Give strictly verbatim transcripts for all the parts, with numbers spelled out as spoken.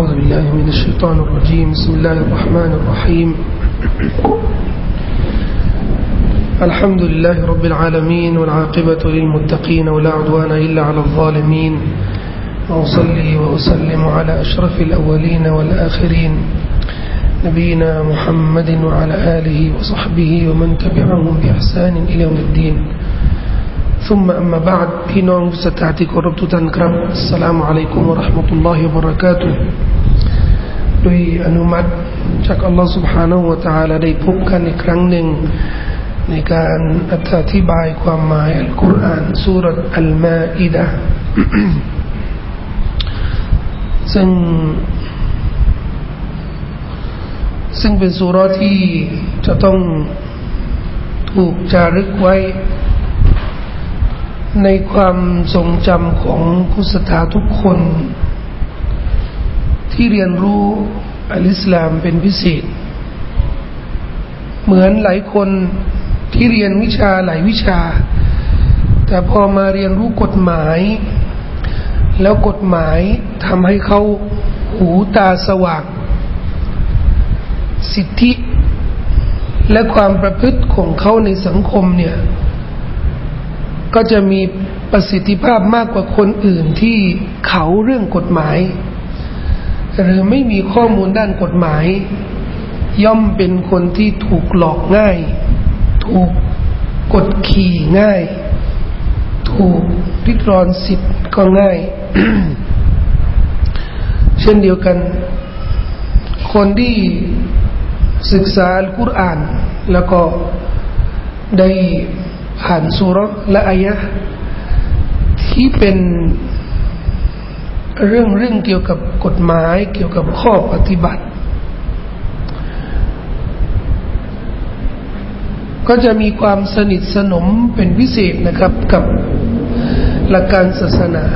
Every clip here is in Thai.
أعوذ بالله من الشيطان الرجيم بسم الله الرحمن الرحيم الحمد لله رب العالمين والعاقبة للمتقين ولا عدوان إلا على الظالمين وأصلي وأسلم على أشرف الأولين والآخرين نبينا محمد وعلى آله وصحبه ومن تبعهم بإحسان إلى يوم الدين ثم أما بعد พี่น้องผู้ศรัทธาที่เคารพทุกท่านครับอัสสลามุอะลัยกุมวะเราะห์มะตุลลอฮิวะบะเราะกาตุฮ์ด้วยอนุมัติจากอัลลอฮฺ سبحانه และ تعالى ได้พบกันอีกครั้งหนึ่งในการอธิบายความหมายอัลกุรอานซูเราะห์อัลมาอิดะห์ซึ่งซึ่งเป็นซูเราะห์ที่จะต้องถูกจารึกไว้ในความทรงจำของผู้ศรัทธาทุกคนที่เรียนรู้อัลอิสลามเป็นพิเศษเหมือนหลายคนที่เรียนวิชาหลายวิชาแต่พอมาเรียนรู้กฎหมายแล้วกฎหมายทำให้เขาหูตาสว่างสิทธิและความประพฤติของเขาในสังคมเนี่ยก็จะมีประสิทธิภาพมากกว่าคนอื่นที่เขาเรื่องกฎหมายหรือไม่มีข้อมูลด้านกฎหมายย่อมเป็นคนที่ถูกหลอกง่ายถูกกดขี่ง่ายถูกริดรอนสิทธิ์ก็ง่าย เช่นเดียวกันคนที่ศึกษาอัลกุรอานแล้วก็ได้ผ่านซูเราะห์และอายะห์ที่เป็นเรื่องเรื่องเกี่ยวกับกฎหมายเกี่ยวกับข้อปฏิบัติก็จะมีความสนิทสนมเป็นพิเศษนะครับกับหลักการศาสนา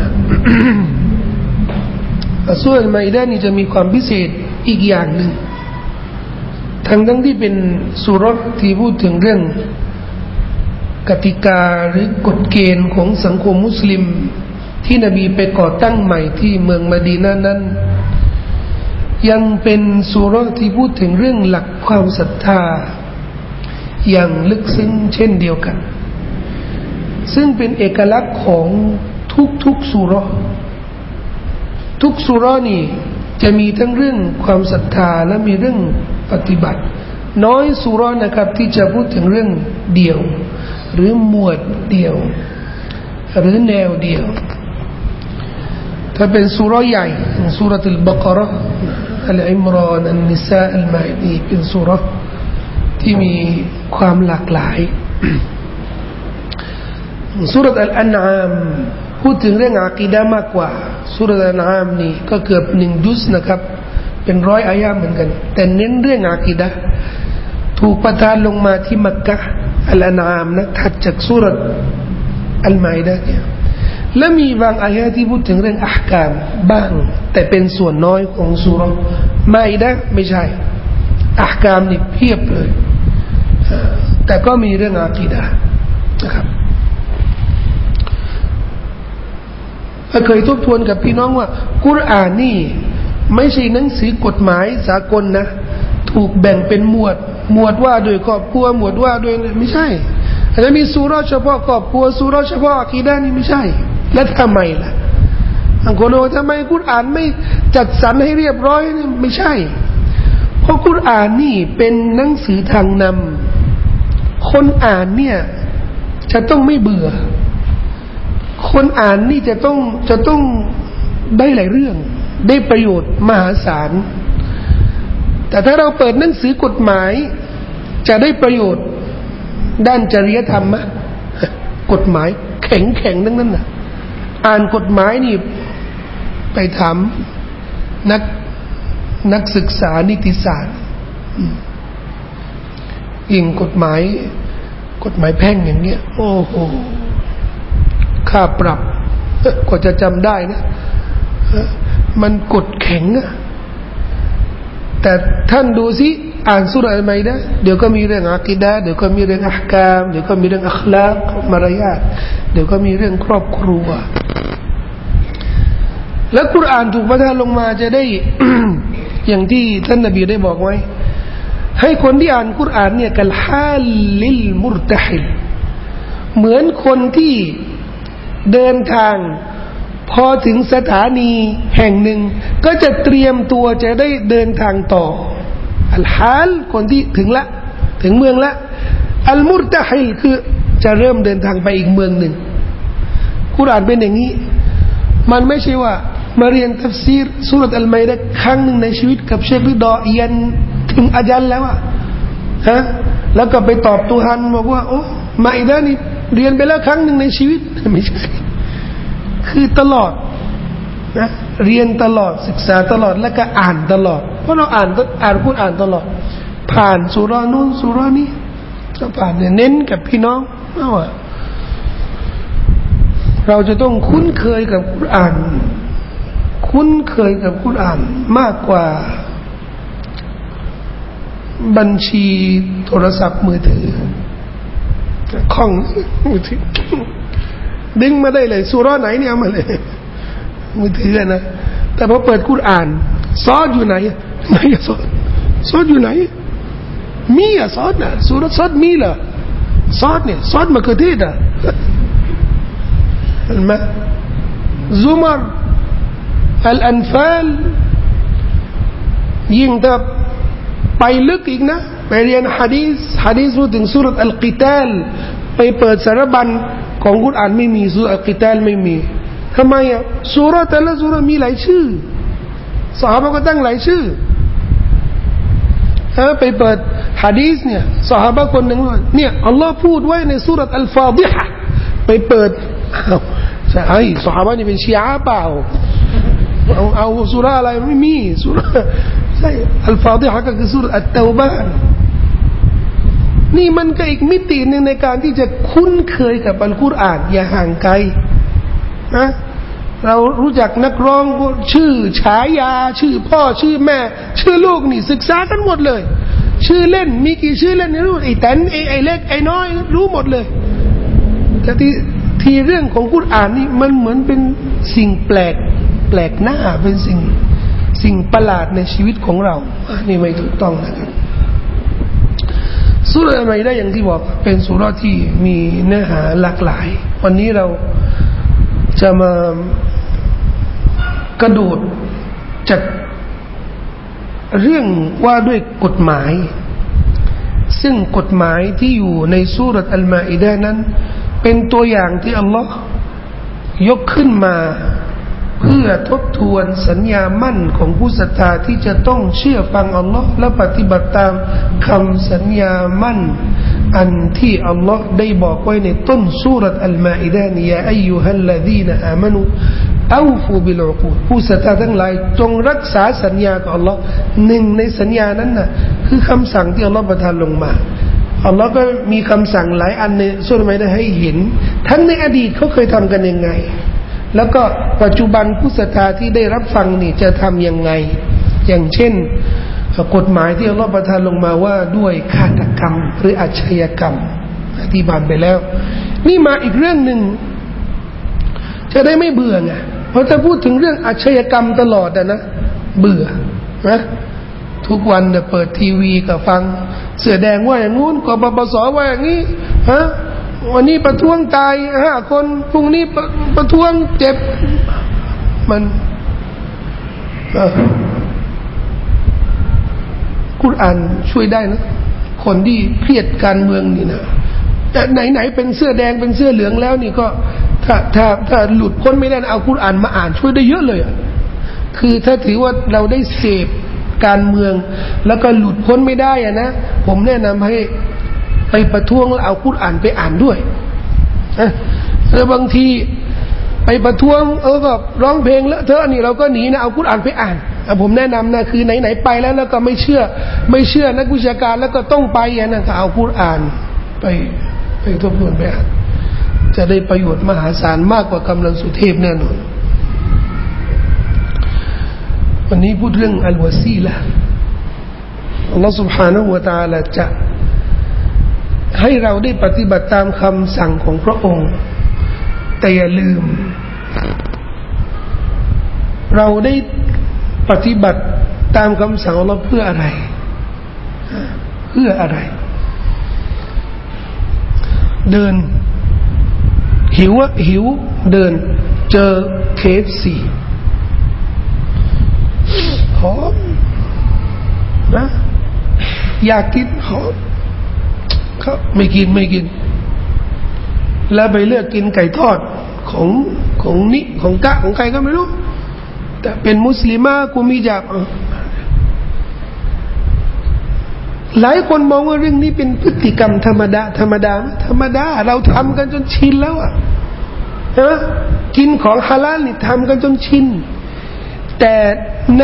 ซูเราะห์อัลมาอิดะห์นี่จะมีความพิเศษอีกอย่างหนึ่งทั้งทั้งที่เป็นซูเราะห์ที่พูดถึงเรื่องกติกาหรือกฎเกณฑ์ของสังคมมุสลิมที่นบีไปก่อตั้งใหม่ที่เมืองมะดีนะห์นั้นยังเป็นซูเราะห์ที่พูดถึงเรื่องหลักความศรัทธาอย่างลึกซึ้งเช่นเดียวกันซึ่งเป็นเอกลักษณ์ของทุกๆซูเราะห์ทุกซูเราะห์นี่จะมีทั้งเรื่องความศรัทธาและมีเรื่องปฏิบัติน้อยซูเราะห์นะครับที่จะพูดถึงเรื่องเดียวหรือหมวดเดียวหรือแนวเดียวถ้าเป็นซูเราะห์ใหญ่ซูเราะห์อัลบะเกาะเราะห์อัลอิมรานอันนิสาอัลมาอิดีเป็นซูเราะห์ที่มีความหลากหลายซูเราะห์อัลอันอามพูดถึงเรื่องอะกีดะห์มากกว่าซูเราะห์อัลอันอามนี่ก็เกือบหนึ่งจุซนะครับเป็นร้อยอายะห์เหมือนกันแต่เน้นเรื่องอะกีดะห์ถูกประทานลงมาที่มักกะฮ์อัลอันอามนะถัดจากซูเราะห์อัลมาอิดะห์เนี่ยและมีบางอายะห์ที่พูดถึงเรื่องอะห์กามบ้างแต่เป็นส่วนน้อยของซูเราะห์มาอิดะห์ไม่ใช่อะห์กามนี่เพียบเลยแต่ก็มีเรื่องอะกีดะห์นะครับเคยทบทวนกับพี่น้องว่ากุรอานนี่ไม่ใช่หนังสือกฎหมายสากลนะถูกแบ่งเป็นหมวดหมวดว่าโดยครอบครัวหมวดว่าโดยไม่ใช่แล้วมีซูเราะห์เฉพาะครอบครัวซูเราะห์เฉพาะอะกีดะห์นี่ไม่ใช่แล้วทำไมล่ะบางคนว่าทำไมกุรอานไม่จัดสรรให้เรียบร้อยนี่ไม่ใช่เพราะกุรอานนี่เป็นหนังสือทางนำคนอ่านเนี่ยจะต้องไม่เบื่อคนอ่านนี่จะต้องจะต้องได้หลายเรื่องได้ประโยชน์มหาศาลแต่ถ้าเราเปิดหนังสือกฎหมายจะได้ประโยชน์ด้านจริยธรรมมั้ยกฎหมายแข็งๆทั้งนั้นน่ะอ่านกฎหมายนี่ไปถามนักนักศึกษานิติศาสตร์ยิ่งกฎหมายกฎหมายแพ่งอย่างเงี้ยโอ้โหค่าปรับกว่าจะจำได้นะมันกฎแข็งอะแต่ท่านดูสิอ่านซูเราะห์อัลมาอิดะห์เดี๋ยวก็มีเรื่องอะกีดะห์เดี๋ยวก็มีเรื่องอะห์กามเดี๋ยวก็มีเรื่องอัคลากมารยาทเดี๋ยวก็มีเรื่องครอบครัวและกุรอานถูกประทานลงมาจะได้อย่างที่ท่านนบีได้บอกไว้ให้คนที่อ่านกุรอานเนี่ยกัลฮาลิลมุรตะฮิลเหมือนคนที่เดินทางพอถึงสถานีแห่งหนึ่งก็จะเตรียมตัวจะได้เดินทางต่ออัลฮาลคนที่ถึงละถึงเมืองละอัลมุรตะฮิลคือจะเริ่มเดินทางไปอีกเมืองหนึ่งกุรอานเป็นอย่างนี้มันไม่ใช่ว่ามาเรียนตัฟซีรซูเราะห์อัลมัยดะห์ครั้งหนึ่งในชีวิตกับเชคริดอยันถึงอาจัลแล้วอะฮะแล้วก็ไปตอบตุฮันบอกว่าโอ้มาอิดะห์นี่เรียนไปแล้วครั้งหนึ่งในชีวิตไม่ใช่คือตลอดนะเรียนตลอดศึกษาตลอดแล้วก็อ่านตลอดเพราะเราอ่านอ่านกุรอานตลอดผ่านซูเราะห์นู้นซูเราะห์นี้จะผ่านเนี่ยเน้นกับพี่น้องว่าเราจะต้องคุ้นเคยกับกุรอานคุ้นเคยกับกุรอานมากกว่าบัญชีโทรศัพท์มือถือของมือถือดึงมาได้เลยซูเราะห์ไหนเนี่ยเอามาเลยมือถือนะแต่พอเปิดกุรอานซอดอยู่ไหนไหนซอดซอดอยู่ไหนมีอะซอดนะซูเราะห์ซอดมีเหรอซอดเนี่ยซอดมะเขือเทศอะเห็นไหมซุมรอัลอันฟาลยิ่งถ้าไปลึกอีกนะไปเรียนหะดีษหะดีษพูดถึงซูเราะห์อัลกิตาลไปเปิดสารบัญของกุรอานไม่มีซูเราะห์อัลกิตาลไม่มีทำไมอ่ะซูเราะห์แต่ละซูเราะห์มีหลายชื่อซอฮาบะห์ก็ตั้งหลายชื่อถ้าไปเปิดหะดีษเนี่ยซอฮาบะห์คนหนึ่งว่าเนี่ยอัลลอฮ์พูดไว้ในซูเราะห์อัลฟาฎิฮะห์ไปเปิดใช่ไอ้ซอฮาบะห์นี่เป็นชีอะห์เปล่าเอาเอาซูเราะห์อะไรไม่มีซูเราะห์ใช่อัลฟาฎิฮะห์ก็คือซูเราะห์อัตเตาบะห์นี่มันก็อีกมิติหนึ่งในการที่จะคุ้นเคยกับอัลกุรอานอย่าห่างไกลนะเรารู้จักนักร้องชื่อฉายาชื่อพ่อชื่อแม่ชื่อลูกนี่ศึกษากันหมดเลยชื่อเล่นมีกี่ชื่อเล่นนี่รู้ไอ้แตนไอ้ไอ้เล็กไอ้น้อยรู้หมดเลยแต่ที่ที่เรื่องของกุรอานนี่มันเหมือนเป็นสิ่งแปลกแปลกหน้าเป็นสิ่งสิ่งประหลาดในชีวิตของเราอันนี้ไม่ถูกต้องนะครับซูเราะห์อัลมัยดะห์อย่างที่บอกเป็นซูเราะห์ที่มีเนื้อหาหลากหลายวันนี้เราจะมากระโดดจากเรื่องว่าด้วยกฎหมายซึ่งกฎหมายที่อยู่ในซูเราะห์อัลมาอิดะห์นั้นเป็นตัวอย่างที่อัลลอฮ์ยกขึ้นมาเพื่อทบทวนสัญญามั่นของผู้ศรัทธาที่จะต้องเชื่อฟังอัลลอฮ์และปฏิบัติตามคำสัญญามั่นอันที่อัลลอฮ์ได้บอกไว้ในต้นซูเราะห์อัลมาอิดะห์ยาอัยยูฮัลลซีนะอามานูอูฟูบิลอุกูดผู้ศรัทธาทั้งหลายจงรักษาสัญญากับอัลลอฮ์หนึ่งในสัญญานั้นน่ะคือคำสั่งที่อัลลอฮ์ประทานลงมาอัลลอฮ์ก็มีคำสั่งหลายอันในซูเราะห์อัลมาอิดะห์ให้เห็นทั้งในอดีตเขาเคยทำกันยังไงแล้วก็ปัจจุบันผู้ศรัทธาที่ได้รับฟังนี่จะทำยังไงอย่างเช่นกฎหมายที่อัลลอฮฺประทานลงมาว่าด้วยฆาตกรรมหรืออาชญากรรมอธิบายไปแล้วนี่มาอีกเรื่องหนึ่งจะได้ไม่เบื่อไงเพราะถ้าพูดถึงเรื่องอาชญากรรมตลอดอะนะเบื่อนะทุกวันเนี่ยเปิดทีวีก็ฟังเสือแดงว่าอย่างงู้นกบปสว่าอย่างนี้ฮะวันนี้ประท้วงตายห้าคนพรุ่งนี้ประประท้วงเจ็บมันกุรอานช่วยได้นะคนที่เครียดการเมืองนี่นะแต่ไหนๆเป็นเสื้อแดงเป็นเสื้อเหลืองแล้วนี่ก็ถ้าถ้าถ้าหลุดพ้นไม่ได้เอากุรอานมาอ่านช่วยได้เยอะเลยอ่ะคือถ้าถือว่าเราได้เสพการเมืองแล้วก็หลุดพ้นไม่ได้อ่ะนะผมแนะนำให้ไปประท้วงแล้วเอากุรอานไปอ่านด้วยแล้วบางทีไปประท้วงเออก็ร้องเพลงแล้วเธอนี่เราก็หนีนะเอากุรอานไปอ่านผมแนะนำนะคือไหนๆไปแล้วแล้วก็ไม่เชื่อไม่เชื่อนักวิชาการแล้วก็ต้องไปอ่ะนะก็เอากุรอานไปไปทบทวนไปอ่านจะได้ประโยชน์มหาศาลมากกว่ากำลังสุเทพแน่นอนวันนี้พูดเรื่องอัลวะซีละห์อัลลอฮฺ سبحانه และ تعالى จะให้เราได้ปฏิบัติตามคำสั่งของพระองค์แต่อย่าลืมเราได้ปฏิบัติตามคำสั่งอัลลอฮ์เพื่ออะไรเพื่ออะไรเดินหิวอะหิวเดินเจอ เค เอฟ ซี หอมนะอยากกินหอมเขาไม่กินไม่กินแล้วไปเลือกกินไก่ทอดของของนิของกะของใครก็ไม่รู้แต่เป็นมุสลิมะกูมีจับหลายคนมองว่าเรื่องนี้เป็นพฤติกรรมธรรมดาธรรมดาธรรมดาเราทำกันจนชินแล้วอ่ะใช่ไหมกินของฮาลาลนี่ทำกันจนชินแต่ใน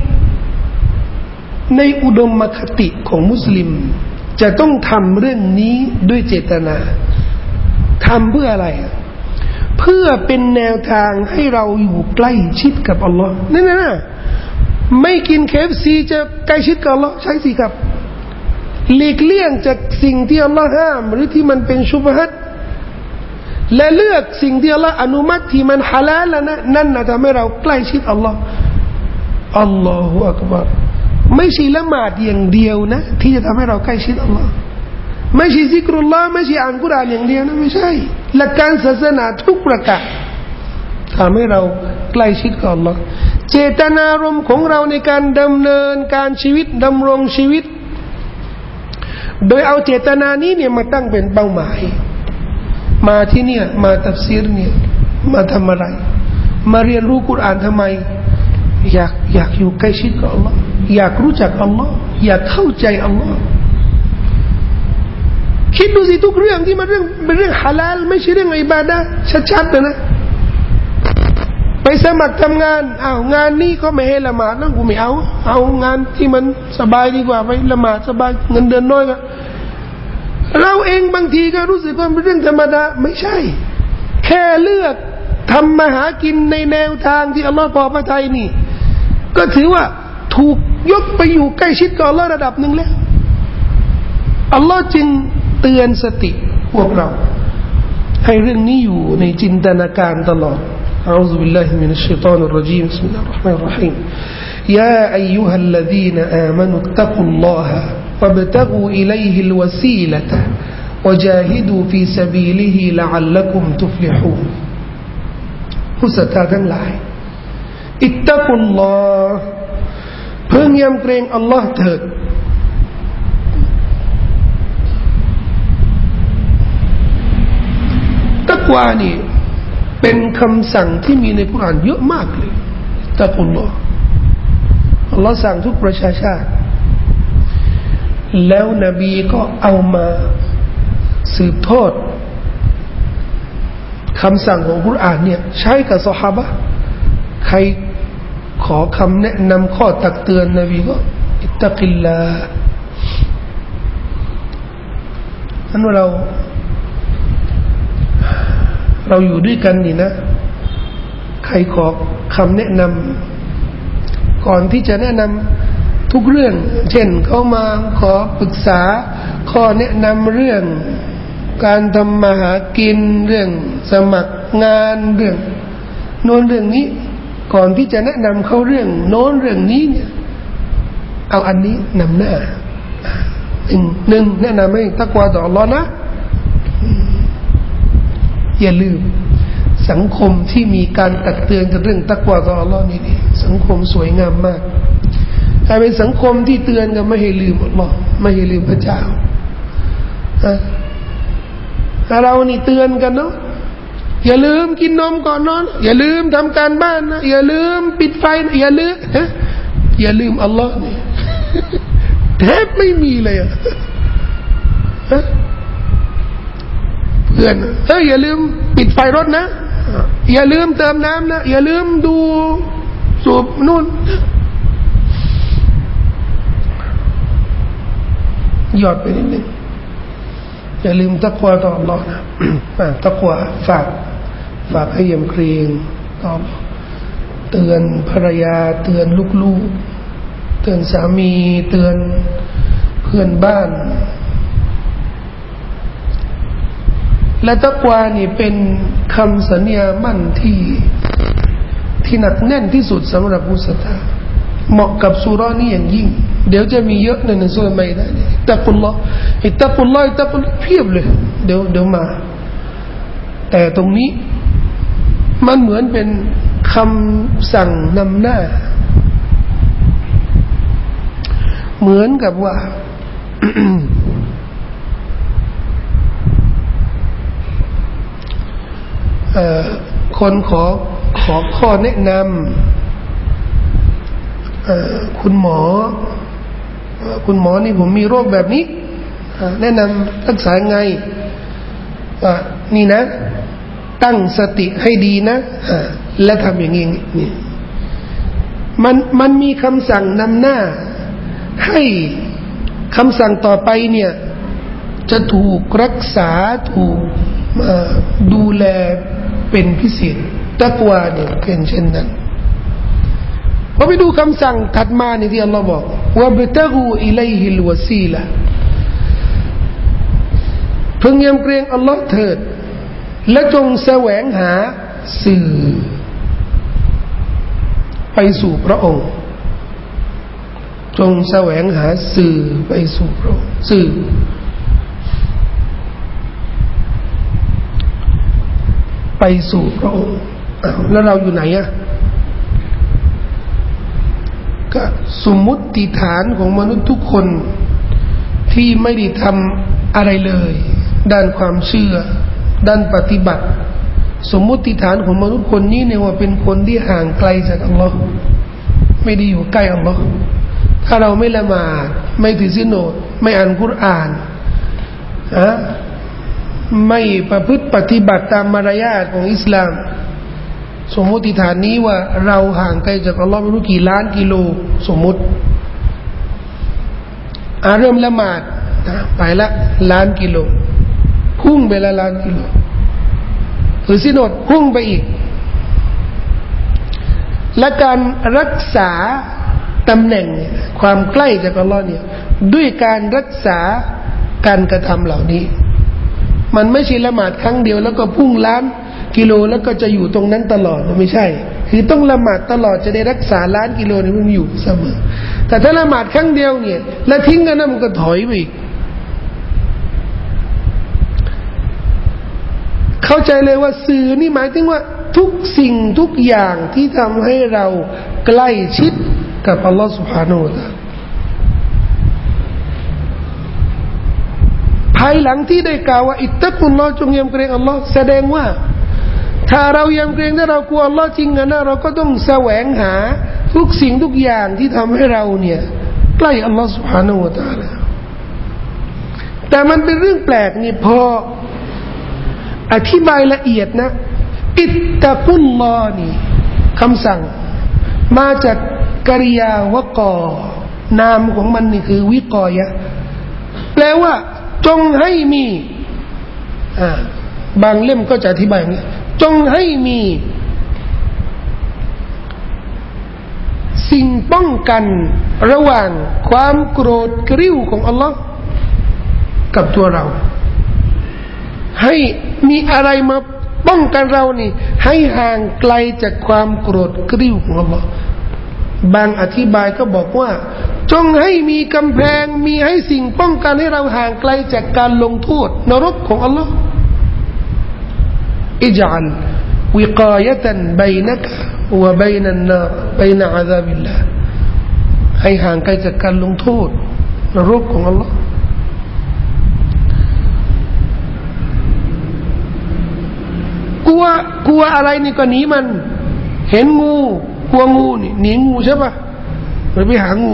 ในอุดมคติของมุสลิมจะต้องทำเรื่องนี้ด้วยเจตนาทำเพื่ออะไรเพื่อเป็นแนวทางให้เราอยู่ใกล้ชิดกับอัลลอฮ์นั่นนะไม่กิน เค เอฟ ซี จะใกล้ชิดกับอัลลอฮ์ใช่สิครับหลีกเลี่ยงจากสิ่งที่อัลลอฮ์ห้ามหรือที่มันเป็นชุบฮัตและเลือกสิ่งที่อัลลอฮ์อนุมัติที่มันฮาลาลนะนั่นนะทำให้เราใกล้ชิดอัลลอฮ์อัลลอฮฺอักบัรไม่ใช่ละหมาดอย่างเดียวนะที่จะทำให้เราใกล้ชิดอัลลอฮ์ไม่ใช่ซิกรุลลอฮ์ไม่ใช่อ่านกุรอานอย่างเดียวนะไม่ใช่หลักการศาสนาทุกประการทำให้เราใกล้ชิดกับอัลลอฮ์เจตนารมณ์ของเราในการดำเนินการชีวิตดำรงชีวิตโดยเอาเจตนานี้เนี่ยมาตั้งเป็นเป้าหมายมาที่เนี่ยมาตัฟซีรเนี่ยมาทำอะไรมาเรียนรู้กุรอานทำไมอยากอยากอยู่ใกล้ชิดกับอัลลอฮ์อยากรู้จักอัลลอฮ์อยากเข้าใจอัลลอฮ์คิดดูสิทุกเรื่องที่มันเรื่องเป็นเรื่องฮาลาลไม่ใช่เรื่องอิบาดะห์ชัดๆนะนะไปสมัครทำงานอ้าวงานนี้ก็ไม่ให้ละหมาดนะกูไม่เอาเอางานที่มันสบายดีกว่าไปละหมาดสบายเงินเดือนน้อยก็เราเองบางทีก็รู้สึกว่าเป็นเรื่องธรรมดาไม่ใช่แค่เลือกทำมาหากินในแนวทางที่อัลลอฮฺพอพระทัยนี่ก็ถือว่าถูกยกไปอยู่ใกล้ชิดกับอัลลอฮฺระดับหนึ่งแล้วอัลลอฮฺจึงเตือนสติพวกเราให้เรื่องนี้อยู่ในจินตนาการตลอดأعوذ بالله من الشيطان الرجيم بسم الله الرحمن الرحيم يا أيها الذين آمنوا اتقوا الله وابتغوا إليه الوسيلة وجاهدوا في سبيله لعلكم تفلحون ผู้ศรัทธาทั้งหลายอิตตักุลลอฮ์เพิ่งยำเกรงอัลลอฮ์เถิดตักวานี่เป็นคำสั่งที่มีในกุรอานเยอะมากเลยตักุลลอฮ์อัลลอฮ์สั่งทุกประชาชาติแล้วนบีก็เอามาสืบทอดคำสั่งของกุรอานเนี่ยใช้กับซอฮาบะห์ใครขอคำแนะนำข้อตักเตือนนบีก็อิตตักิลลาห์อันว่าเราเราอยู่ด้วยกันนี่นะใครขอคำแนะนำก่อนที่จะแนะนำทุกเรื่องเช่นเขามาขอปรึกษาข้อแนะนำเรื่องการทำมาหากินเรื่องสมัครงานเรื่องโน้นเรื่องนี้ก่อนที่จะแนะนำเขาเรื่องโน้นเรื่องนี้เนี่ยเอาอันนี้นำหน้าหนึ่งหนึ่งแนะนำให้ตักวาต่ออัลเลาะห์นะอย่าลืมสังคมที่มีการตักเตือนกันเรื่องตักวาต่ออัลเลาะห์นี่สังคมสวยงามมากแต่เป็นสังคมที่เตือนกันไม่ให้ลืมอัลเลาะห์ไม่ให้ลืมพระเจ้าเรานี่เตือนกันเนาะอย่าลืมกินนมก่อนนอนอย่าลืมทำการบ้านนะอย่าลืมปิดไฟนะอย่าลืมอย่าลืมอัลเลาะห์นี่แทบไม่มีเลยอะเพื่อนเฮ้ยอย่าลืมปิดไฟรถนะอย่าลืมเติมน้ำนะอย่าลืมดูสูบนู่นหยอดไปนิดนึงอย่าลืมตักวาต่ออัลเลาะห์นะตักวาฝากฝากให้ยำเกรงต่อเตือนภรรยาเตือนลูกๆเตือนสามีเตือนเพื่อนบ้านและตักวานี่เป็นคำสัญญามั่นที่ที่หนักแน่นที่สุดสำหรับผู้ศรัทธาเหมาะกับซูเราะห์นี้อย่างยิ่งเดี๋ยวจะมีเยอะในหนังสือไม่ได้อิตตะกุลลอฮ์อิตตะกุลลอฮ์อิตตะกุลเพียบเลยเดี๋ยวเดี๋ยวมาแต่ตรงนี้มันเหมือนเป็นคำสั่งนำหน้าเหมือนกับว่า คนขอขอข้อแนะนำคุณหมอคุณหมอนี่ผมมีโรคแบบนี้แนะนำรักษาไงว่านี่นะตั้งสติให้ดีนะและทำอย่างนี้นี่มันมันมีคำสั่งนำหน้าให้คำสั่งต่อไปเนี่ยจะถูกรักษาถูกดูแลเป็นพิเศษตักวาเนี่ยเป็นเช่นนั้นพอไปดูคำสั่งถัดมาเนี่ยที่อัลลอฮ์บอกว่าบิตะกูอิลัยฮิลวะซีละพึงยำเกรงอัลลอฮ์เถิดและจงแสวงหาสื่อไปสู่พระองค์จงแสวงหาสื่อไปสู่พระองค์สื่อไปสู่พระองค์แล้วเราอยู่ไหนอะก็สมมุติฐานของมนุษย์ทุกคนที่ไม่ได้ทำอะไรเลยด้านความเชื่อด้านปฏิบัติสมมุติฐานของมนุษย์คนนี้เนี่ยว่าเป็นคนที่ห่างไกลจากอัลลอฮ์ไม่ได้อยู่ใกล้อัลลอฮ์ถ้าเราไม่ละหมาดไม่ถือศีลอดไม่อ่านกุรอานอะไม่ประพฤติปฏิบัติตามมารยาทของอิสลามสมมติฐานนี้ว่าเราห่างไกลจากอัลลอฮ์ไม่รู้กี่ล้านกิโลสมมติอาเริ่มละหมาดไปละล้านกิโลพุ่งไปละล้านกิโลหรือศีลอดพุ่งไปอีกและการรักษาตำแหน่งความใกล้จากอัลลอฮ์เนี่ยด้วยการรักษาการกระทำเหล่านี้มันไม่ใช่ละหมาดครั้งเดียวแล้วก็พุ่งล้านกิโลแล้วก็จะอยู่ตรงนั้นตลอดไม่ใช่คือต้องละหมาดตลอดจะได้รักษาล้านกิโลนี่มันอยู่เสมอแต่ถ้าละหมาดครั้งเดียวเนี่ยแล้วทิ้งกันนะมันก็ถอยไปอีกเข้าใจเลยว่าสื่อนี่หมายถึงว่าทุกสิ่งทุกอย่างที่ทำให้เราใกล้ชิดกับอัลลอฮฺ سبحانه และ تعالى ภายหลังที่ได้กล่าวว่าอิตตะกุลลอฮ์จงยำเกรงอัลลอฮ์แสดงว่าถ้าเรายำเกรงถ้าเรากลัวอัลลอฮ์จริงนะเราก็ต้องแสวงหาทุกสิ่งทุกอย่างที่ทำให้เราเนี่ยใกล้อัลลอฮ์ سبحانه และ تعالى แต่มันเป็นเรื่องแปลกนี่พออธิบายละเอียดนะอิตตะกุลลอฮ์นี่คำสั่งมาจากกริยาวะกอนามของมันนี่คือวิกอยะแปลว่าจงให้มีอ่าบางเล่มก็จะอธิบายอย่างนี้จงให้มีสิ่งป้องกันระหว่างความโกรธกริ้วของอัลลอฮ์กับตัวเราให้มีอะไรมาป้องกันเรานี่ให้ห่างไกลจากความโกรธกริ้วของอัลลอฮ์บางอธิบายก็บอกว่าจงให้มีกำแพงมีให้สิ่งป้องกันให้เราห่างไกลจากการลงโทษนรกของอัลลอฮ์อิจัลวิกายะตันบัยนะกะวะบัยนันนาบัยนะอะซาบิลลาห์ให้ห่างไกลจากการลงโทษนรกของอัลลอฮ์กลัวกลัวอะไรนี่ก็หนีมันเห็นงูกลัวงูนี่หนีงูใช่ปะไปไปหางู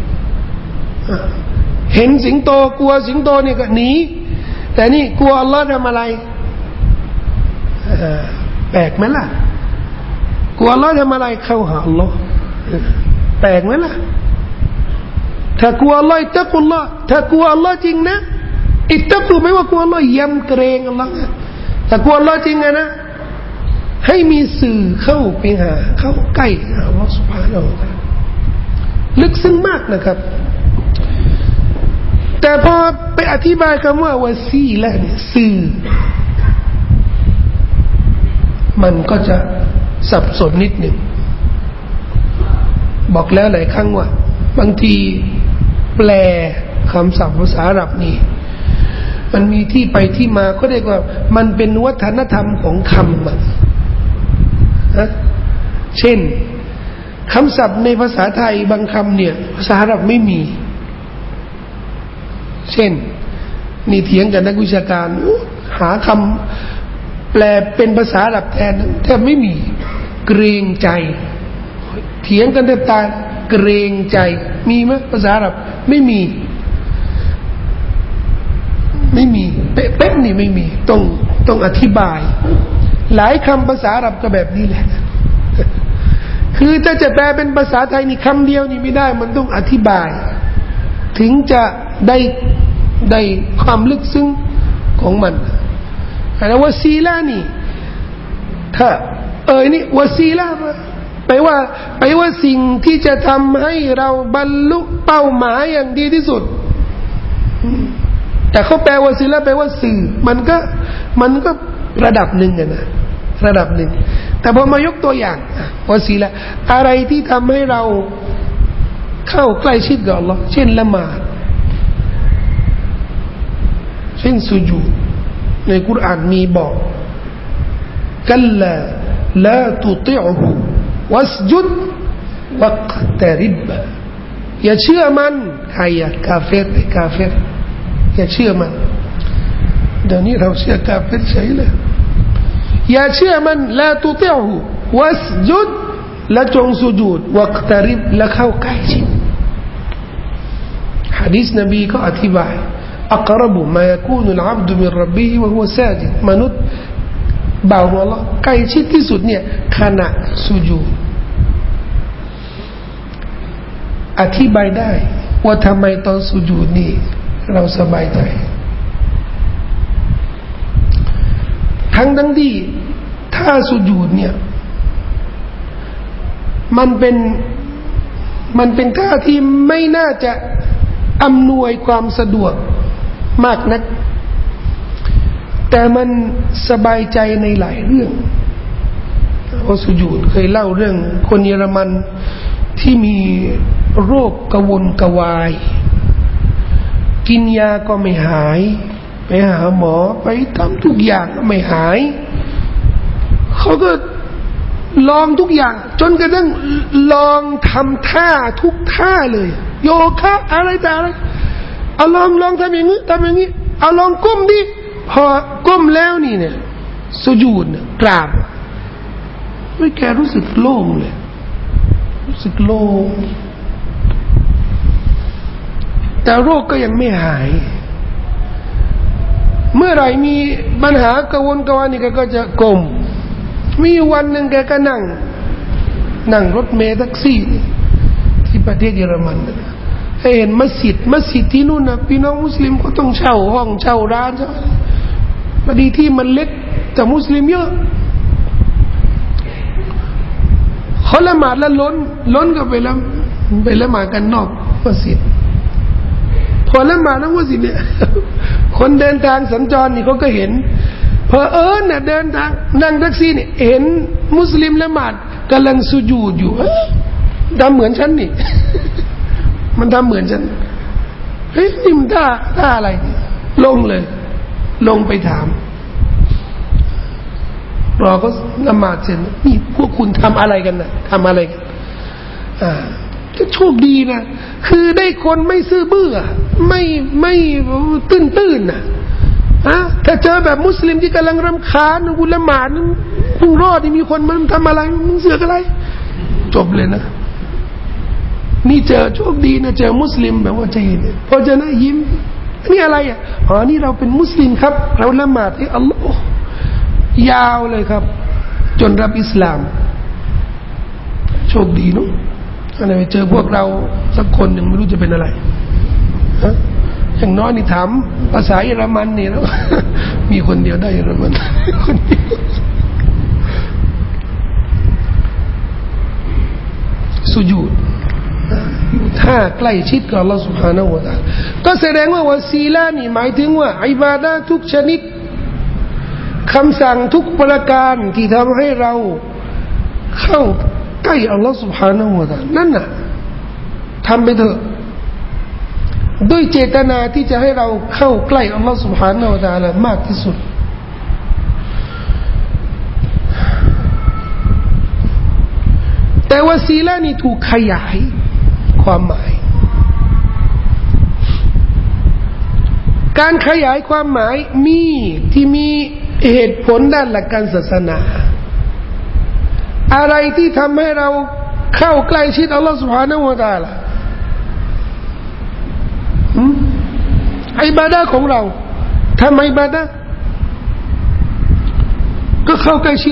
เห็นสิงโตกลัวสิงโตนี่ก็หนีแต่นี่กลัวอัลลอฮ์ทำอะไรแปลกไหมล่ะกลัวอัลลอฮ์ทำอะไรเข้าหาอัลลอฮ์แปลกไหมล่ะถ้ากลัวอัลลอฮ์อิตตะกุลลอฮ์ถ้ากลัวอัลลอฮ์จริงนะอิตตะกุไม่ว่ากลัวอัลลอฮ์ยำเกรงอัลลอฮ์ถ้ากลัวอัลลอฮ์จริงนะให้มีสื่อเข้าไปหาเข้าใกล้อัลลอฮ์ سبحانه และ تعالى ลึกซึ้งมากนะครับแต่พอไปอธิบายคำว่าวะซีละเนี่ยสื่อมันก็จะสับสนนิดหนึ่งบอกแล้วหลายครั้งว่าบางทีแปลคำศัพท์ภาษาอาหรับนี่มันมีที่ไปที่มาก็เรียกว่ามันเป็นวัฒนธรรมของคำมันนะเช่นคำศัพท์ในภาษาไทยบางคำเนี่ยภาษาอาหรับไม่มีเช่นนี่เถียงกันนักวิชาการหาคำแปลเป็นภาษาอาหรับแทนแทบไม่มีเกรงใจเถียงกันแทบตายเกรงใจมีไหมภาษาอาหรับไม่มีไม่มีเป๊ะๆนี่ไม่มีต้องต้องอธิบายหลายคำภาษาอาหรับก็แบบนี้แหละคือถ้าจะแปลเป็นภาษาไทยนี่คำเดียวนี่ไม่ได้มันต้องอธิบายถึงจะได้ได้ความลึกซึ้งของมันแล้ววะซีลานี่ถ้าเอ่ยนี่วะซีลาแปลว่าแปลว่าสิ่งที่จะทำให้เราบรรลุเป้าหมายอย่างดีที่สุดแต่เขาแปลวะซีลาแปลว่าสื่อมันก็มันก็ระดับหนึ่งนะระดับหนึ่งแต่พอมายกตัวอย่างวะซีลาอะไรที่ทำให้เราเข้าใกล้ชิดกับอัลลอฮ์เช่นละหมาดเช่นสุญูดในกุรอานมีบอกกัลลาลาตุติอฮุวัสจุดวักตะริบอย่าเชื่อมันใครอะกาเฟรกาเฟรอย่าเชื่อมันเดี๋ยวนี้เราเชื่อกาเฟรใช่เลยอย่าเชื่อมันลาตุติอฮุวัสจุดและจงสุญูดวักตะริบและเข้าใกล้ชิดหะดีษนบีก็อธิบายأقرب ما يكون العبد من ربه وهو ساجد มนุษย์บ่าวของอัลเลาะห์ใกล้ชิดที่สุดเนี่ยขณะสุญูดอธิบายได้ว่าทำไมตอนสุญูดนี่เราสบายใจทั้งทั้งที่ถ้าสุญูดเนี่ยมันเป็นมันเป็นท่าที่ไม่น่าจะอำนวยความสะดวกมากนักแต่มันสบายใจในหลายเรื่องพอสุญูดเคยเล่าเรื่องคนเยอรมันที่มีโรคกระวนกระวายกินยาก็ไม่หายไปหาหมอไปทำทุกอย่างก็ไม่หายเขาก็ลองทุกอย่างจนกระทั่งลองทำท่าทุกท่าเลยโยคะอะไรแต่อะไรเอาลองลองทำอย่างนี้ทำอย่างนี้เอาลองก้มดิพอก้มแล้วนี่เนี่ยสุญูดเนี่ยกราบไม่แกรู้สึกโล่งเลยรู้สึกโล่งแต่โรคก็ยังไม่หายเมื่อไหร่มีปัญหากระวนกระวายนี่แกก็จะก้มมีวันหนึ่งแกก็นั่งนั่งรถเมล์แท็กซี่ที่ประเทศเยอรมันให้เห็นมัสยิดมัสยิดที่นู่นนะพี่น้องมุสลิมก็ต้องเช่าห้องเช่าร้านพอดีที่มันเล็กแต่มุสลิมเยอะเขาละหมาดแล้วล้นล้นก็ไปแล้วไปละหมาดกันนอกมัสยิดพอละหมาดทั้งมัสยิดเนี่ยคนเดินทางสัญจรนี่เขาก็เห็นพอเอิญน่ะเดินทางนั่งแท็กซี่นี่เห็นมุสลิมละหมาดกำลังสุญูดอยู่ทำเหมือนฉันนี่มันทำเหมือนฉันเฮ้ยนี่มันท่าท่าอะไรลงเลยลงไปถามรอก็ละหมาดเสร็จนี่พวกคุณทำอะไรกันนะทำอะไรกันอ่าจะโชคดีนะคือได้คนไม่ซื่อบื้อไม่ไม่ตื้นตื้นนะฮะถ้าเจอแบบมุสลิมที่กำลังรำคาญกูละหมาดมึงรอดที่มีคนมันทำอะไรมึงเสือกอะไรจบเลยนะนี่เจอโชคดีนะเจอมุสลิมแบบว่าใจเย็นพอเจอนะยิ้มนี่อะไรอ่ะอ๋อนี่เราเป็นมุสลิมครับเราละหมาดให้อัลลอฮ์ยาวเลยครับจนรับอิสลามโชคดีเนาะอะไรไปเจอพวกเราสักคนหนึ่งไม่รู้จะเป็นอะไรฮะอย่างน้อยนี่ถามภาษาเยอรมันนี่แล้วมีคนเดียวได้เยอรมันคนเดียวสุญูดถ้าใกล้ชิดกับอัลลอฮฺ سبحانه และ تعالى ก็แสดงว่าวะซีลานี่หมายถึงว่าอิบาดะห์ทุกชนิดคำสั่งทุกประการที่ทำให้เราเข้าใล้อัลลอฮฺ سبحانه และ تعالى นั่นน่ะทำไปเถอะด้วยเจตนาที่จะให้เราเข้าใกล้อัลลอฮฺ سبحانه และ تعالى มากที่สุดแต่วาซีละนี่ถูกขยายความหมายการขยายความหมายมีที่มีเหตุผลด้านหลักการศาสนาอะไรที่ทำให้เราเข้าใกล้ชิดอัลลอฮฺ سبحانه และ تعالى อิบาดะห์ของเราทำอิบาดะห์ก็เข้าใกล้ชิด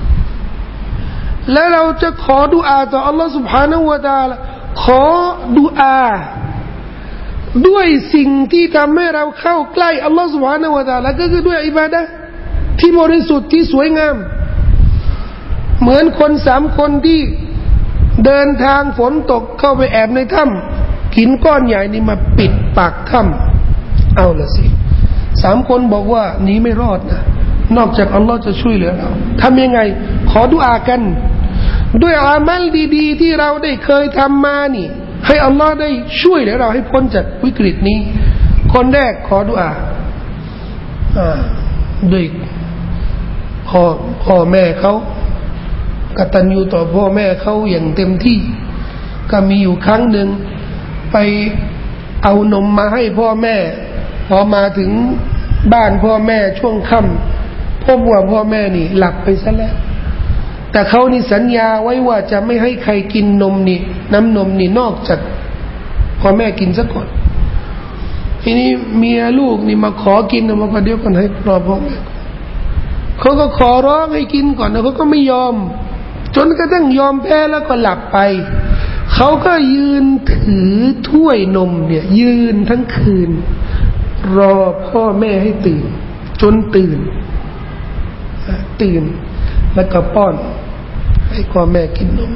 แล้วเราจะขอดุอาต่ออัลลอฮฺ سبحانه และ تعالى ขอดุอาด้วยสิ่งที่ทำให้เราเข้าใกล้อัลลอฮฺ سبحانه และ تعالى ก็คือด้วยอิบาดะห์ที่บริสุทธิ์ที่สวยงามเหมือนคนสามคนที่เดินทางฝนตกเข้าไปแอบในถ้ำหินก้อนใหญ่นี่มาปิดปากถ้ำเอาละสิสามคนบอกว่าหนีไม่รอดนะนอกจากอัลลอฮ์จะช่วยเหลือเราทำยังไงขอดุอากันด้วยอามัลดีๆที่เราได้เคยทำมานี่ให้อัลลอฮ์ได้ช่วยเหลือเราให้พ้นจากวิกฤตนี้คนแรกขอดุอาอ่าด้วยพ่อพ่อแม่เขากตัญญูต่อพ่อแม่เขาอย่างเต็มที่ก็มีอยู่ครั้งหนึ่งไปเอานมมาให้พ่อแม่พอมาถึงบ้านพ่อแม่ช่วงค่ำพบว่าพ่อแม่นี่หลับไปซะแล้วแต่เขานี่สัญญาไว้ว่าจะไม่ให้ใครกินนมนี่น้ำนมนี่นอกจากพ่อแม่กินซะก่อนทีนี้เมียลูกนี่มาขอกินมาก็เดี๋ยวก่อนให้รอพ่อแม่เขาก็ขอร้องให้กินก่อนนะเขาก็ไม่ยอมจนกระทั่งยอมแพ้แล้วก็หลับไปเขาก็ยืนถือถ้วยนมเนี่ยยืนทั้งคืนรอพ่อแม่ให้ตื่นจนตื่นตื่นแล้วก็ป้อนให้พ่อแม่กินนม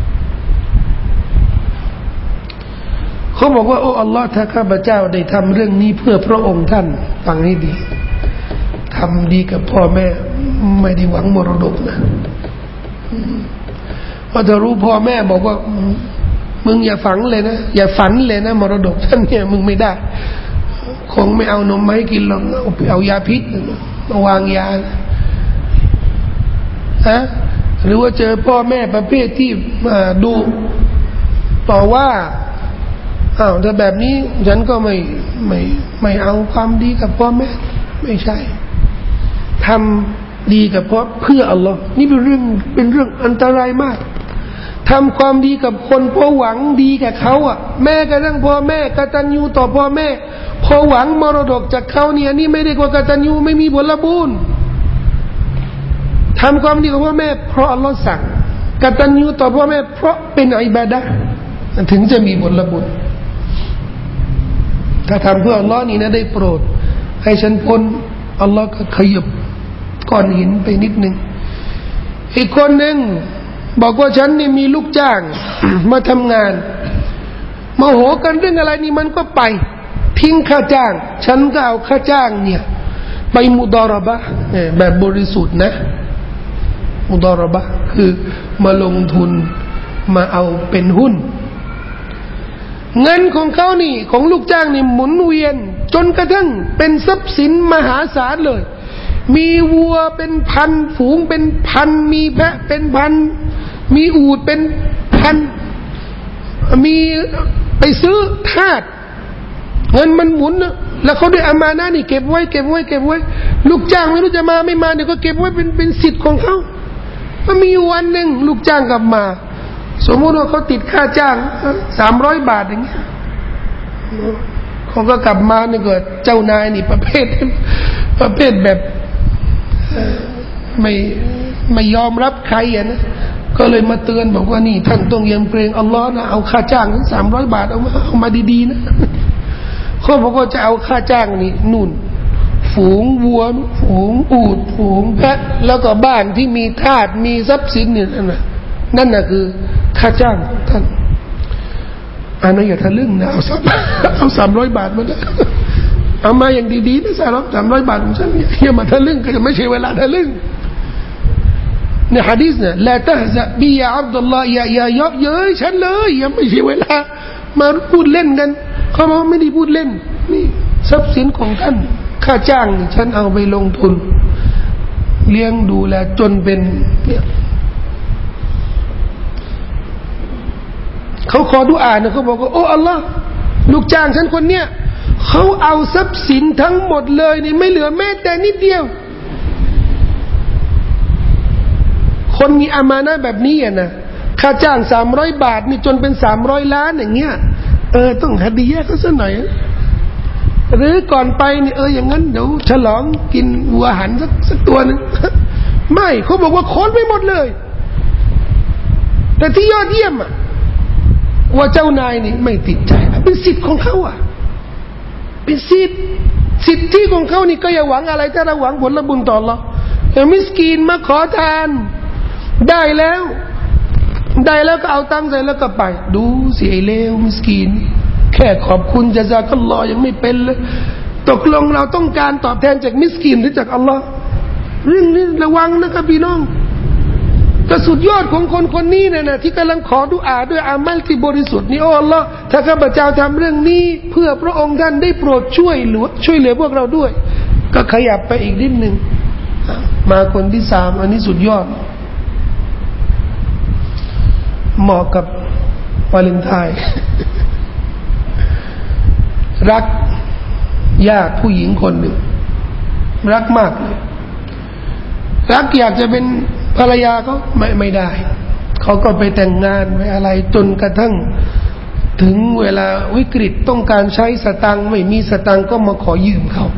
เขาบอกว่าโอ้อัลลอฮ์ถ้าข้าพเจ้าได้ทำเรื่องนี้เพื่อพระองค์ท่านฟังให้ดีทำดีกับพ่อแม่ไม่ได้หวังมรดกนะพอจะรู้พ่อแม่บอกว่ามึงอย่าฝังเลยนะอย่าฝันเลยนะมรดกท่านเนี่ยมึงไม่ได้คงไม่เอานมมาให้กินหรอกเอาเอายาพิษมาวางยาฮะหรือว่าเจอพ่อแม่ประเภทที่ดูต่อว่าอ้าวถ้าแบบนี้ฉันก็ไม่ไม่ไม่เอาความดีกับพ่อแม่ไม่ใช่ทำดีกับพ่อเพื่ออัลลอฮ์นี่เป็นเรื่องเป็นเรื่องอันตรายมากทำความดีกับคนเพราะหวังดีกับเขาอ่ะแม่กระทั่งพ่อแม่กตัญญูต่อพ่อแม่พอหวังมรดกจากเขาเนี่ยนี่ไม่ได้กว่ากตัญญูไม่มีผลบุญทำความดีกับพ่อแม่เพราะอัลลอฮ์สั่งกตัญญูต่อพ่อแม่เพราะเป็นอิบาดะห์ถึงจะมีผลบุญถ้าทำเพื่ออัลลอฮ์นี่นะได้โปรดให้ฉันพ้นอัลลอฮ์ก็ขยับก้อนหินไปนิดนึงอีกคนหนึ่งบอกว่าฉันนี่มีลูกจ้าง มาทำงานมาโหกันเรื่องอะไรนี่มันก็ไปทิ้งค่าจ้างฉันก็เอาค่าจ้างเนี่ยไปมุดารบะห์แบบบริสุทธิ์นะมุดารบะห์คือมาลงทุนมาเอาเป็นหุ้นเงินของเขานี่ของลูกจ้างนี่หมุนเวียนจนกระทั่งเป็นทรัพย์สินมหาศาลเลยมีวัวเป็นพันฝูงเป็นพันมีแพะเป็นพันมีอูฐเป็นพันมีไปซื้อทาสเงินมันหมุนนะแล้วเขาได้อามานะห์นี่เก็บไว้เก็บไว้เก็บไว้ลูกจ้างไม่รู้จะมาไม่มาเนี่ยก็เก็บไว้เป็นเป็นสิทธิ์ของเขาก็มีวันหนึ่งลูกจ้างกลับมาสมมติว่าเขาติดค่าจ้างสามร้อยบาทอย่างเงี้ยเขาก็กลับมาเนี่ยก็เจ้านายนี่ประเภทประเภทแบบไม่ไม่ยอมรับใครอ่ะนะก็เลยมาเตือนบอกว่านี่ท่านต้องยำเกรงอัลลอฮ์นะเอาค่าจ้างทั้งสามร้อยบาทเอามาเอามาดีๆนะเขาบอกว่าจะเอาค่าจ้างนี่นู่นฝูงวัวฝูงอูฐฝูงแพะแล้วก็บ้านที่มีทาสมีทรัพย์สินเนี่ยนั่นน่ะนั่นน่ะคือค่าจ้างท่านอันนั้นอย่าทะลึ่งนะเอาสามเอาสามร้อยบาทมาเลยเอามาอย่างดีๆนะสามร้อยสามร้อยบาทของฉันอย่ามาทะลึ่งก็จะไม่ใช่เวลาทะลึ่งในหะดีษเนี่ยลาตะฮซะบียาอับดุลลอฮ์อย่าอย่าเยาะเย้ยฉันเลยยังไม่ใช่เวลามาพูดเล่นกันเขาบอกไม่ได้พูดเล่นนี่ทรัพย์สินของท่านค่าจ้างฉันเอาไปลงทุนเลี้ยงดูแลจนเป็นเนี่ยเขาขอดุอานะเขาบอกว่าโอ้อัลลอฮ์ลูกจ้างฉันคนเนี้ยเขาเอาทรัพย์สินทั้งหมดเลยนี่ไม่เหลือแม้แต่นิดเดียวคนมีอามานะแบบนี้อ่ะนะค่าจ้างสามร้อยบาทนี่จนเป็นสามร้อยล้านอย่างเงี้ยเออต้องฮะดียะเขาซะหน่อยหรือก่อนไปนี่เอออย่างนั้นเดี๋ยวฉลองกินวัวหันสักสักตัวนึงไม่เขาบอกว่าค้นไปหมดเลยแต่ที่ยอดเยี่ยมอ่ะว่าเจ้านายนี่ไม่ติดใจเป็นสิทธิ์ของเขาอ่ะเป็นสิทธิ์สิทธิของเขานี่ก็อย่าหวังอะไรถ้าเราหวังผลบุญต่ออัลเลาะห์อย่างมิสกีนมาขอทานได้แล้วได้แล้วก็เอาตังค์ใส่แล้วก็ไปดูสิไอ้เลวมิสกีนแค่ขอบคุณญะซากัลลอฮ์ยังไม่เป็นเลยตกลงเราต้องการตอบแทนจากมิสกีนหรือจากอัลลอฮ์เรื่องนี้ระวังนะครับพี่น้องก็สุดยอดของคนคนนี้เนี่ยนะที่กำลังขอดุอาด้วยอามัลที่บริสุทธิ์นี่โอ้อัลลอฮ์ถ้าข้าพเจ้าทำเรื่องนี้เพื่อพระองค์ท่านได้โปรดช่วยเหลือช่วยเหลือพวกเราด้วยก็ขยับไปอีกนิดนึงมาคนที่สามอันนี้สุดยอดเหมาะกับวาเลนไทน์รักญาติผู้หญิงคนหนึ่งรักมากเลยรักอยากจะเป็นภรรยาเขาไม่ไม่ได้เขาก็ไปแต่งงานไปอะไรจนกระทั่งถึงเวลาวิกฤตต้องการใช้สตังค์ไม่มีสตังค์ก็มาขอยืมเขา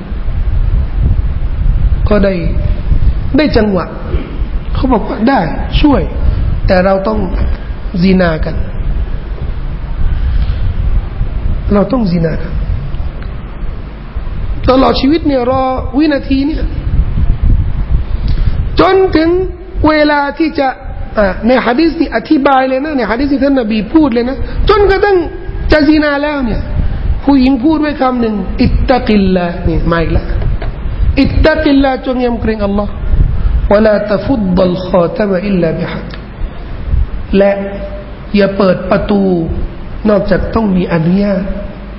ก็ได้ได้จังหวะเขาบอกว่าได้ช่วยแต่เราต้องซินากันเราต้องซินากันตลอดชีวิตเนี่ยรอวินาทีเนี่ยจนถึงเวลาที่จะในหะดีษนี่อธิบายเลยนะในหะดีษที่ท่านนบีพูดเลยนะจนกระทั่งจะซินาแล้วเนี่ยผู้หญิงพูดไว้คำหนึ่งอิตตะกิลลาห์นี่มาอีกแล้วอิตตะกิลลาห์จงยำเกรงอัลลอฮ์วะลาตะฟุดดัลคอตมะอิลลาบิฮักและอย่าเปิดประตูนอกจากต้องมีอนุญาต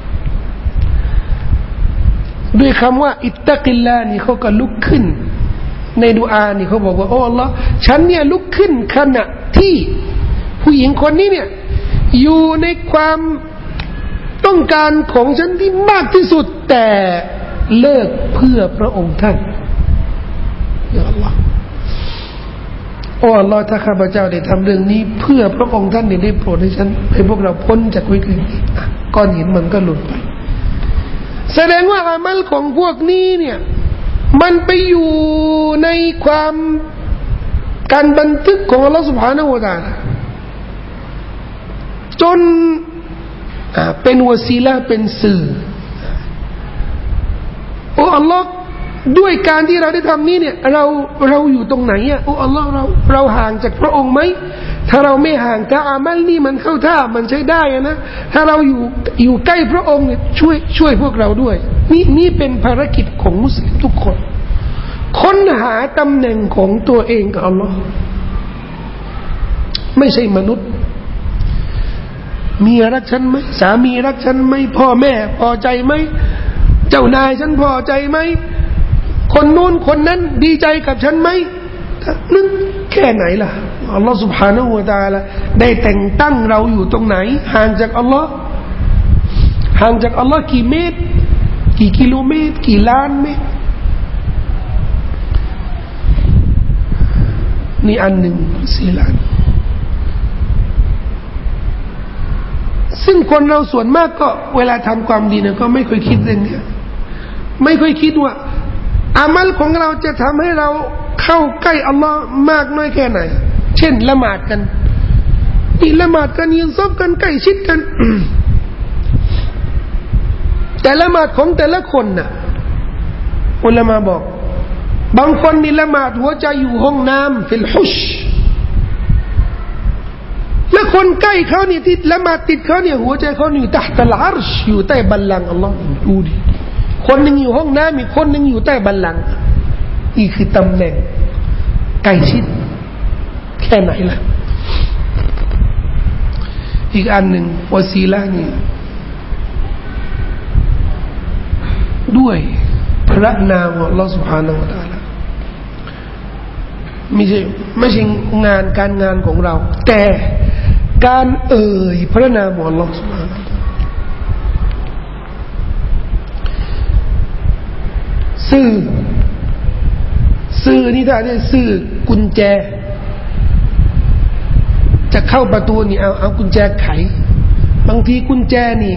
ด้วยคำว่าอิตตะกิลลาห์นี่เขาก็ลุกขึ้นในดุอานี่เขาบอกว่าโอ้อัลลอฮ์ฉันเนี่ยลุกขึ้นขณะที่ผู้หญิงคนนี้เนี่ยอยู่ในความต้องการของฉันที่มากที่สุดแต่เลิกเพื่อพระองค์ท่านยาอัลลอฮ์โอ้อัลลอฮ์ถ้าข้าพเจ้าได้ทำเรื่องนี้เพื่อพระองค์ท่านได้โปรดให้ฉันให้พวกเราพ้นจากวิกฤตนี้ก้อนหินมันก็หลุดไปแสดงว่าอามัลของพวกนี้เนี่ยมันไปอยู่ในความการบันทึกของอัลลอฮฺ سبحانه และ تعالى จนเป็นวสีละเป็นสื่อโอ้อัลลอฮ์ด้วยการที่เราได้ทำนี้เนี่ยเราเราอยู่ตรงไหนอ่ะโอ้อัลลอฮ์เราเราห่างจากพระองค์ไหมถ้าเราไม่ห่างถ้าอามัลนี่มันเข้าท่ามันใช้ได้นะถ้าเราอยู่อยู่ใกล้พระองค์เนี่ยช่วยช่วยพวกเราด้วยนี่นี่เป็นภารกิจของมุสลิมทุกคนค้นหาตำแหน่งของตัวเองกับอัลลอฮ์ไม่ใช่มนุษย์เมียรักฉันไหมสามีรักฉันไหมพ่อแม่พอใจไหมเจ้านายฉันพอใจไหมคนนู้นคนนั้นดีใจกับฉันไหมนึกแค่ไหนล่ะอัลลอฮฺ سبحانه และ تعالى ได้แต่งตั้งเราอยู่ตรงไหนห่างจากอัลลอฮ์ห่างจากอัลลอฮ์กี่เมตรกี่กิโลเมตรกี่ล้านเมตรนี่อันหนึ่งสี่ล้านซึ่งคนเราส่วนมากก็เวลาทำความดีเนี่ยก็ไม่ค่อยคิดเรื่องนี้ไม่ค่อยคิดว่าอามัลของเราจะทำให้เราเข้าใกล้อัลลอฮ์มากน้อยแค่ไหนเช่นละหมาดกันนี่ละหมาดกันยืนซบกันใกล้ชิดกัน แต่ละหมาดของแต่ละคนน่ะอุลามะบอกบางคนนี่ละหมาดหัวใจอยู่ห้องน้ำฟิลฮุชและคนใกล้เขานี่ที่ละหมาดติดเขาเนี่ยหัวใจเขาอยู่ใต้ตัลอาร์ชอยู่ใต้บัลลังก์อัลลอฮ์ดูดิคนหนึ่งอยู่ห้องน้ำอีกคนหนึ่งอยู่ใต้บัลลังก์นี่คือตำแหน่งใกล้ชิดค่ไหนล่ะอีกอันหนึ่งวะซีละห์นี่ด้วยพระนามของอัลเลาะห์ سبحانه และ تعالى ไม่ใช่ไม่ใช่งานการงานของเราแต่การเอ่ยพระนามของอัลเลาะห์ سبحانه และ تعالى สื่อสื่อนี่ถ้าได้สื่อกุญแจจะเข้าประตูนี่เอาเอากุญแจไขบางทีกุญแจนี่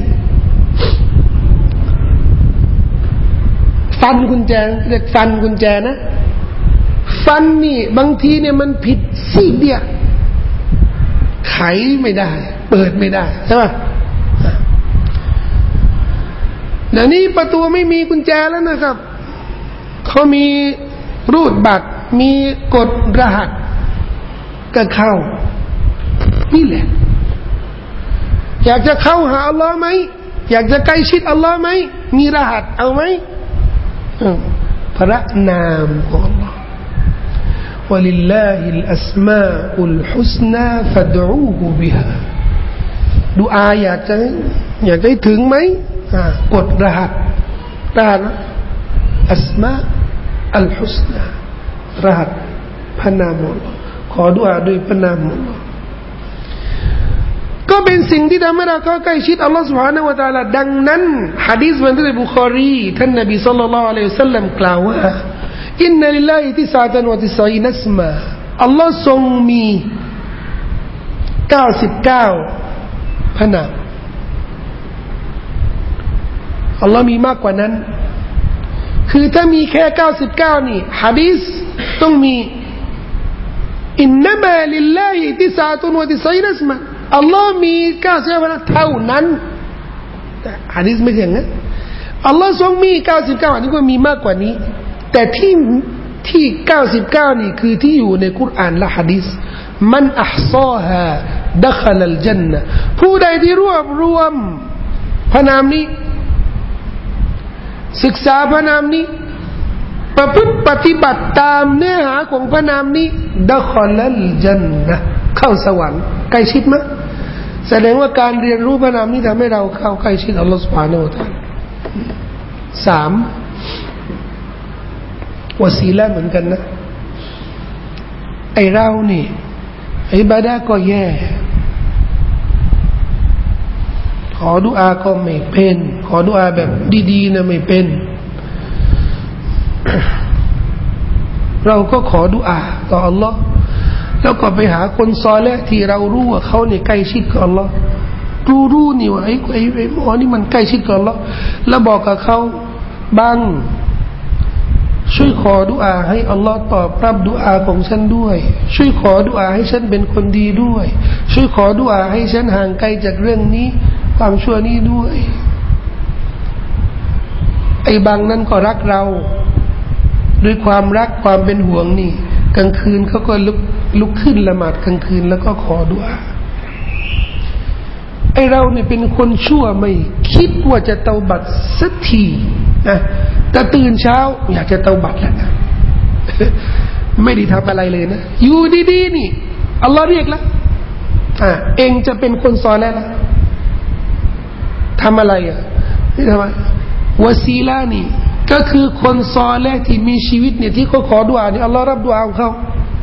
ฟันกุญแจเรียกฟันกุญแจนะฟันนี่บางทีเนี่ยมันผิดซี่เดียวไขไม่ได้เปิดไม่ได้ใช่ป่ะเดี๋ยวนี้ประตูไม่มีกุญแจแล้วนะครับเขามีรูดบัตรมีกดรหัสก็เข้านี่แหละอยากจะเข้าหาอัลลอฮ์ไหมอยากจะใกล้ชิดอัลลอฮ์ไหมมีรหัสเอาไหมพระนามของอัลลอฮ์ وَلِلَّهِ الْأَسْمَاءُ الْحُسْنَى فَادْعُوهُ بِهَا ดุอาอยากจะอยากได้ถึงไหมกดรหัสรหัสอัสมาอัลฮุสนารหัสพระนามของอัลลอฮ์ขอดุอาด้วยพระนามของอัลลอฮ์ก็เป็นสิ่งที่ทำให้เราเข้าใกล้ชิดอัลลอฮ์ سبحانه และ تعالى ดังนั้นหะดีษบันทึกในบุคอรีท่านนบีศ็อลลัลลอฮุอะลัยฮิวะซัลลัมกล่าวว่าอินนัลิลลาฮิติสอะตันวะติสอีนอัสมาอัลลอฮ์ทรงมีเก้าสิบเก้าพระนามอัลลอฮ์มีมากกว่านั้นคือถ้ามีแค่เก้าสิบเก้านี่หะดีษต้องมีอินนัมาลิลลาฮิติสอะตันวะติสอีนอัสมาอัลลอฮ์มีเก้าสิบเก้าพระนามเท่านั้นแต่หะดีษไม่ใช่อย่างนั้นอัลลอฮ์ทรงมีเก้าสิบเก้าอันนี้ก็มีมากกว่านี้แต่ที่ที่เก้าสิบเก้านี่คือที่อยู่ในกุรอานและหะดีษมันอัห์ซอฮาดะคอลัลญันนะห์ผู้ใดที่รวบรวมพระนามนี้ศึกษาพระนามนี้ประพฤติปฏิบัติตามเนื้อหาของพระนามนี้ดะคอลัลญันนะห์เข้าสวรรค์ใกล้ชิดมั้ยแสดงว่าการเรียนรู้พระนามนี้ทำให้เราเข้าใกล้ชิดอัลลอฮฺ سبحانه และ تعالى สามวะซีละห์เหมือนกันนะไอเรานี่อิบาดะห์ก็แย่ขอดุอาก็ไม่เป็นขอดุอาแบบดีๆนะไม่เป็นเราก็ขอดุอาต่ออัลลอฮ์แล้วก็ไปหาคนซอลิห์ที่เรารู้ว่าเขาเนี่ยใกล้ชิดกับอัลลอฮ์รู้รู้นี่ว่าไอ้ไอ้ไอ้หมอนี่มันใกล้ชิดกับอัลลอฮ์แล้วบอกกับเขาบังช่วยขอดุอาให้อัลลอฮ์ตอบรับดุอาของฉันด้วยช่วยขอดุอาให้ฉันเป็นคนดีด้วยช่วยขอดุอาให้ฉันห่างไกลจากเรื่องนี้ความชั่วนี้ด้วยไอ้บางนั้นก็รักเราด้วยความรักความเป็นห่วงนี่กลางคืนเขาก็ลุกลุกขึ้นละหมาดกลางคืนแล้วก็ขอดุอาไอ้เราเนี่ยเป็นคนชั่วไม่คิดว่าจะเตาบัตสักทีนะแต่ตื่นเช้าอยากจะเตาบัตแล้วนะไม่ได้ทำอะไรเลยนะอยู่ดีๆนี่อัลลอฮ์เรียกแล้วอ่ะเองจะเป็นคนซอลิห์แล้วทำอะไรอ่ะนี่ทำไมวะซีละห์นี่ก็คือคนซอลิห์ที่มีชีวิตเนี่ยที่เขาขอดุอาเนี่ยอัลลอฮ์รับดุอาของเขา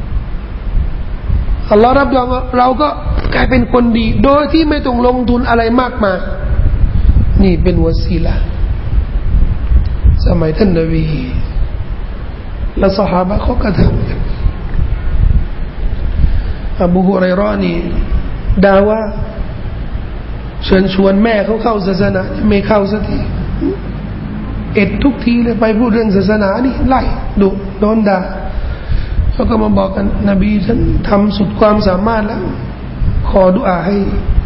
อัลลอฮ์รับดุอาเราก็กลายเป็นคนดีโดยที่ไม่ต้องลงทุนอะไรมากมายนี่เป็นวะซีละห์สมัยท่านนบีและซอฮาบะห์เขาก็ทำกันอบูฮุไรเราะห์นี่ด่าว่าเชิญชวนแม่เขาเข้าศาสนาไม่เข้าสักทีเอ็ดทุกทีเลยไปพูดเรื่องศาสนานี่ไล่ดุโดนด่าเขาก็มาบอกกันนบีฉันทำสุดความสามารถแล้วขอดุอาให้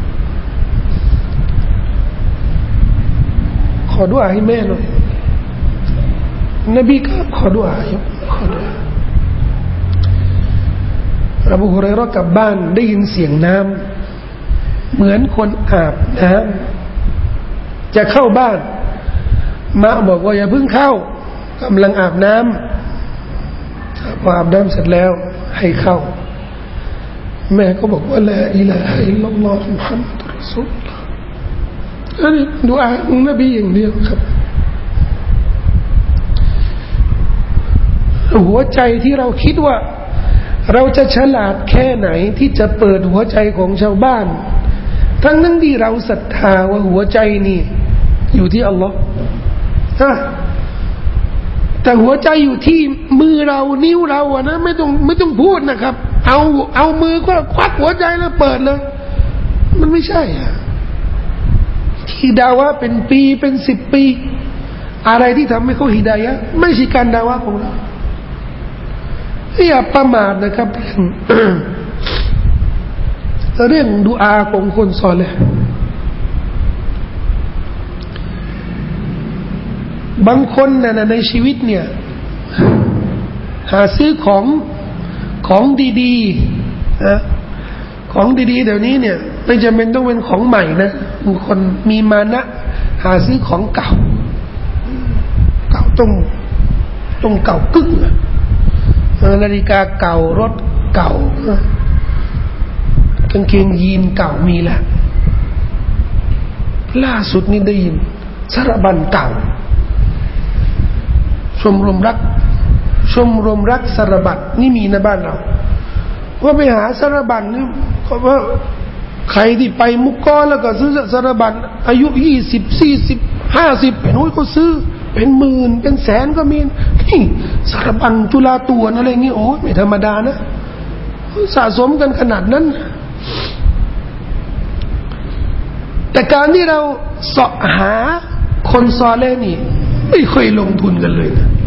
ขอดุอาให้แม่หน่อยนบีก็ขอดุอาอยู่ขอดุอาอบูฮุไรเราะห์กลับบ้านได้ยินเสียงน้ำเหมือนคนอาบน้ำจะเข้าบ้านมะบอกว่าอย่าเพิ่งเข้ากำลังอาบน้ำพออาบน้ำเสร็จแล้วให้เข้าแม่ก็บอกว่าลาอิลาฮะอิลลัลลอฮุมุฮัมมัดุรรอซูลุลลอฮ์อันนี้ดุอาของนบีอย่างเดียวครับหัวใจที่เราคิดว่าเราจะฉลาดแค่ไหนที่จะเปิดหัวใจของชาวบ้านทั้งนั้นที่เราศรัทธาว่าหัวใจนี่อยู่ที่อัลลอฮ์แต่หัวใจอยู่ที่มือเรานิ้วเราอะนะไม่ต้องไม่ต้องพูดนะครับเอาเอามือก็ควักหัวใจแล้วเปิดเลยมันไม่ใช่อะที่ดาวะเป็นปีเป็นสิบปีอะไรที่ทำให้เขาฮิดายะห์ไม่ใช่การดาวะของเราอย่าประมาทนะครับเรื่อง เรื่องดุอาของคนซอลิห์บางคนนะในชีวิตเนี่ยหาซื้อของของดีๆนะของดีๆเดี๋ยวนี้เนี่ยไม่จำเป็นต้องเป็นของใหม่นะบางคนมีมานะหาซื้อของเก่าเก่าต้องต้องเก่ากึ่งอะนาฬิกาเก่ารถเก่ากางเกงยีนเก่ามีแล้วล่าสุดนี้ได้ยินสารบัญเก่าชมรมรักชมรมรักสารบัญนี่มีในบ้านเราว่าไปหาสารบัญนี่ก็ว่าใครที่ไปมุกกอแล้วก็ซื้อสารบัญอายุยี่สิบสี่สิบห้าสิบเป็นโอ้ยก็ซื้อเป็นหมื่นเป็นแสนก็มีสารบัญจุฬาตัวอะไรอย่างงี้โอ้ไม่ธรรมดานะสะสมกันขนาดนั้นแต่การที่เราเสาะหาคนซอเลห์นี่ไม่เคยลงทุนกันเลยนะ